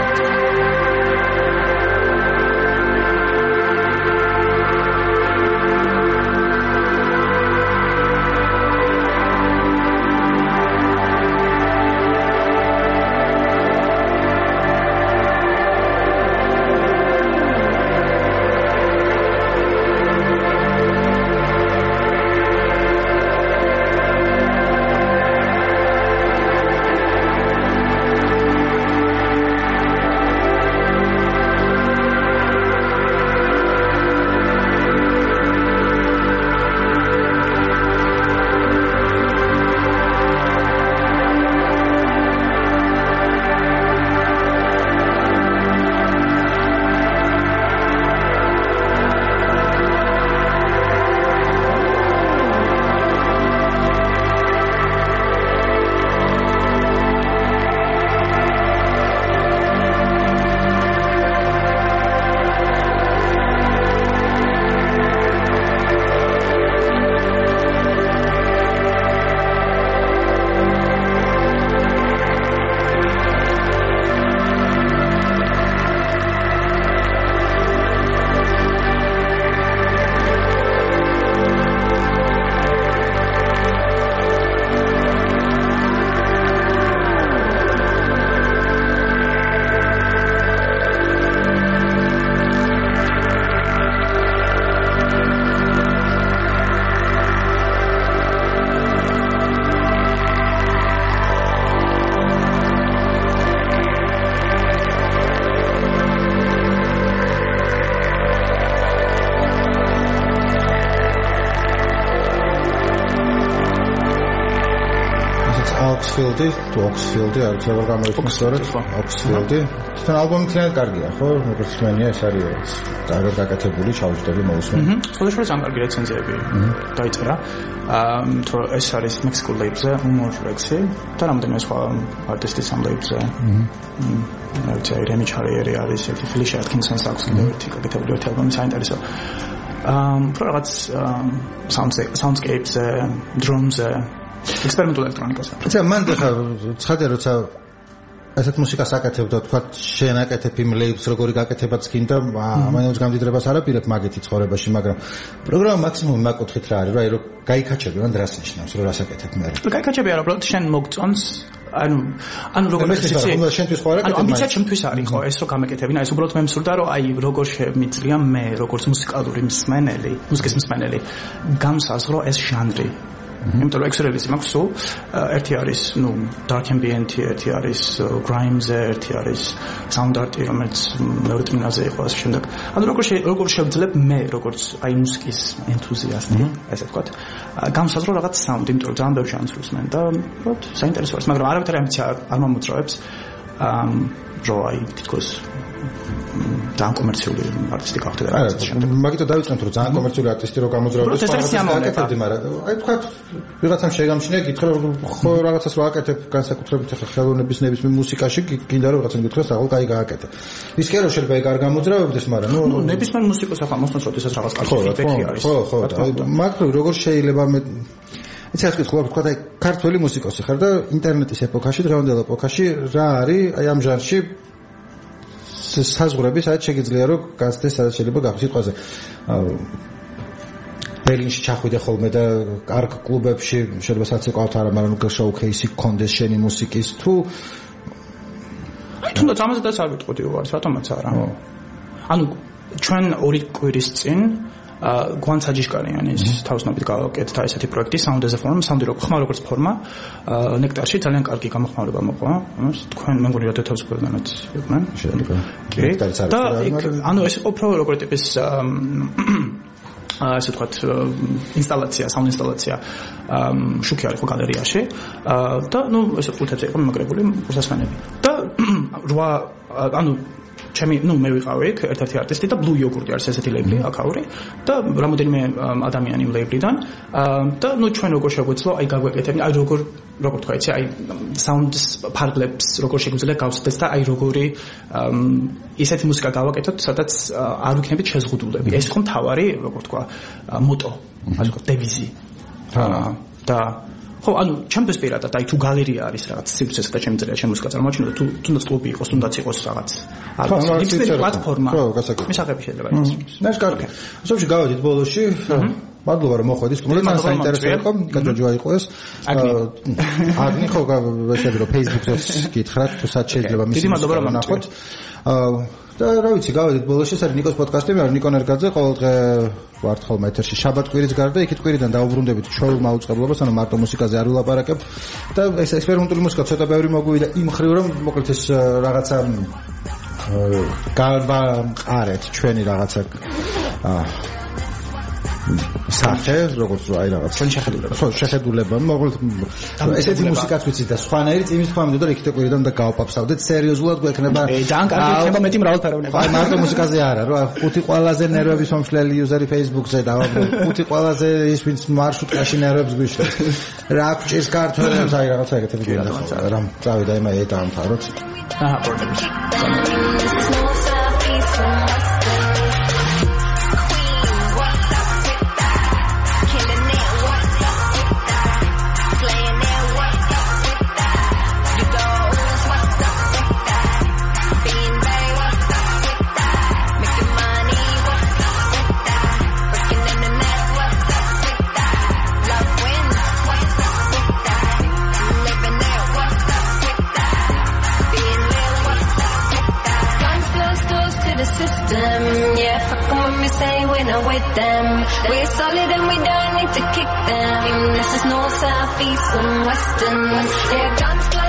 Oxfield-ი არის როგორ გამოიხსნა სწორად Oxfield-ი. თან ალბომი ძალიან კარგია, ხო? როგორც მენია ეს არის კარგად გაკეთებული, ჩავჯდები მოусმენ. სხვადასხვა ძალიან კარგი რეცენზიები დაიწერა. თუ ეს არის მექსიკურ ლეიბლზე, Umor-X-ი და რამდენიმე სხვა არტისტის ამ ლეიბლზე. აი რემი ჩარიერი არის, ერთი Felicia Atkinson-ს აქვს კიდევ ერთი გაკეთებული ერთი ალბომი, საინტერესო. უფრო რაღაც soundscapes-ზე, drums-ზე ექსპერიმენტულ ელექტრონიკაზე. იცი, მან ხა ცხადია, როცა ასეთ მუსიკას აკეთებ და თქვა შენ აკეთებ იმ ლეიბლს როგორი გაკეთებაც გინდა, ამანაც გამდიდრებას არ აპირებ მაგეთი ცხოვრებაში, მაგრამ პროგრამა მაქსიმუმ მაკუთხით რა არის, რა რომ გაიქაჩები, მან რას ნიშნავს, რომ რას აკეთებ მე. გაიქაჩები არა, უბრალოდ შენ მოგწონს ანუ როგორ ისე შენთვის ხო არ აკეთებ? ამბიცია ჩემთვის არის ხო ეს რომ გამეკეთებინა, ეს უბრალოდ მე მსურდა რომ აი როგორ შემიძლია მე როგორც მუსიკალური მსმენელი, მუსიკის მსმენელი გამსაზღვრო ეს ჟანრი. იმიტომ რომ ექსერელისი მაქვს სულ ერთი არის ნუ dark ambient, ერთი არის grime-ზე, ერთი არის sound art-ი, რომელიც მეორე წინაზე იყო ასე შემდეგ. ანუ როგორ შევძლებ მე როგორც აი მუსიკის ენთუზიასტი, ესე ვთქვათ, გამსაზღვრო რაღაც sound, იმიტომ რომ ძალიან ბევრი ჟანრს ვუსმენ და უბრალოდ საინტერესო არის, მაგრამ არავითარი ამბიცია არ მომოძრავებს რომ აი თითქოს ძალიან კომერციული არტისტი გახდა და რაღაც შემდეგ. მაგითო დავიწყებთ რომ ძალიან კომერციული არტისტი რო გამოძრავდეს გაკეთებდი, მაგრამ აი თქვა ვიღაცამ შეგამჩნია გითხრა რომ ხო რაღაცას რო აკეთებ განსაკუთრებით ახლა ხელოვნების ნებისმიერ მუსიკაში გინდა რომ რაღაცა გითხრას აღო კაი გააკეთე. ის კი არა შეიძლება ეგ არ გამოძრავებდეს, მაგრამ ნუ ნებისმიერ მუსიკოს ახლა მოსწონს როდესაც რაღაც კაცი ფიდბექი არის. ხო, მაგრამ როგორ შეიძლება მე იცი რა ვთქვა, თქვა და ქართველი მუსიკოსი ხარ და ინტერნეტის ეპოქაში, დღევანდელ ეპოქაში რა არის აი ამ ჟანრში საზღვრები, სადაც შეგიძლია რომ გასცდეს, სადაც შეიძლება გახდეს სიტყვაზე. ბერლინში ჩახვიდე ხოლმე და კარგ კლუბებში შეიძლება საცეკვავთ არა, მაგრამ შოუ-ქეისი გქონდეს შენი მუსიკის თუ თუნდაც ამაზედაც არ ვიტყოდი უარს, რატომაც არა. ანუ ჩვენ ორი კვირის წინ გვან საჯიშკარიანის თავისნობით გავაკეთდა ესეთი პროექტი Sound as a Form, საუნდი როგორც ფორმა, ნექტარში ძალიან კარგი გამოხმაურება მოყვა. თქვენ მე მგონი რომ თავისუფლებადანაც იყვნენ. კი. და ანუ ეს უფრო როგორ ტიპის ასე ვთქვათ ინსტალაცია, საუნდ ინსტალაცია შუქი არის ხო გალერეაში და ნუ ესე ყუთებზე იყო მიმაგრებული მოსასხამები. და ანუ ჩემი მე ვიყავი იქ ერთ-ერთი არტისტი და Blue Yogurt არის ესეთი ლეიბლი აქაური და რამოდენიმე ადამიანი იმ ლეიბლიდან და ჩვენ როგორ შეგვეძლო აი გაგვეკეთებინა აი როგორ თქვა იცი აი საუნდს ფარგლებს როგორ შეგვიძლია გავსდეთ და აი როგორი ისეთი მუსიკა გავაკეთოთ სადაც არ ვიქნებით შეზღუდულები ეს ხო მთავარი როგორ თქვა მოტო ასე ვთქვა დევიზი და ხო, ანუ ჩემთვის პირადად, აი თუ გალერეა არის რაღაც სივრცეს და შემიძლია ჩემ მუსიკა წარმოაჩინო და თუ თუნდაც კლუბი იყოს, თუნდაც იყოს რაღაც. არის პლატფორმა. ხო, გასაგები. მისაღები შეიძლება იყოს. ნაშ კარგი. ასოში გავედით ბოლოში. მადლობა რომ მოხვედით. მოკლედ საინტერესო იყო, გაჯოჯოა იყო ეს. აგნი ხო შეიძლება რომ Facebook-ზე გითხრათ, თუ სად შეიძლება მისი ნახოთ. და რა ვიცი, გავედით ბოლოში, ეს არის ნიკოს პოდკასტი, მე ვარ ნიკო ნერგაძე, ყოველ დღე ვართ ხოლმე ეთერში შაბათ-კვირის გარდა, იქით კვირიდან დაუბრუნდებით ჩვეულ მაუწყებლობას, ანუ მარტო მუსიკაზე არ ვილაპარაკებ და ეს ექსპერიმენტული მუსიკა ცოტა ბევრი მოგვივიდა იმ ხრივ, რომ მოკლედ ეს რაღაცა გავყარეთ ჩვენი რაღაცა სახე, როგორც აი რაღაც შეხედულება. ხო, შეხედულება, მოკლედ ესეთი მუსიკაც ვიცი და სხვანაირი წინის თქვა მინდოდა რომ იქით კვირიდან და გავპაფსავდეთ სერიოზულად გვექნება. ძალიან კარგი იქნება მეტი მრავალფეროვნება. აი მარტო მუსიკაზე არა, რა ხუთი ყველაზე ნერვების მომშლელი იუზერი Facebook-ზე და ხუთი ყველაზე ის ვინც მარშრუტკაში ნერვებს გვიშლებს. რა გჭირს ქართველებს აი რაღაცა ეგეთები გინდა ხო? რა წავიდა იმა ეტამთავროთ. აჰა, პრობლემები. With them, we're solid and we don't need to kick them. This is north, south, east and western. Yeah, guns.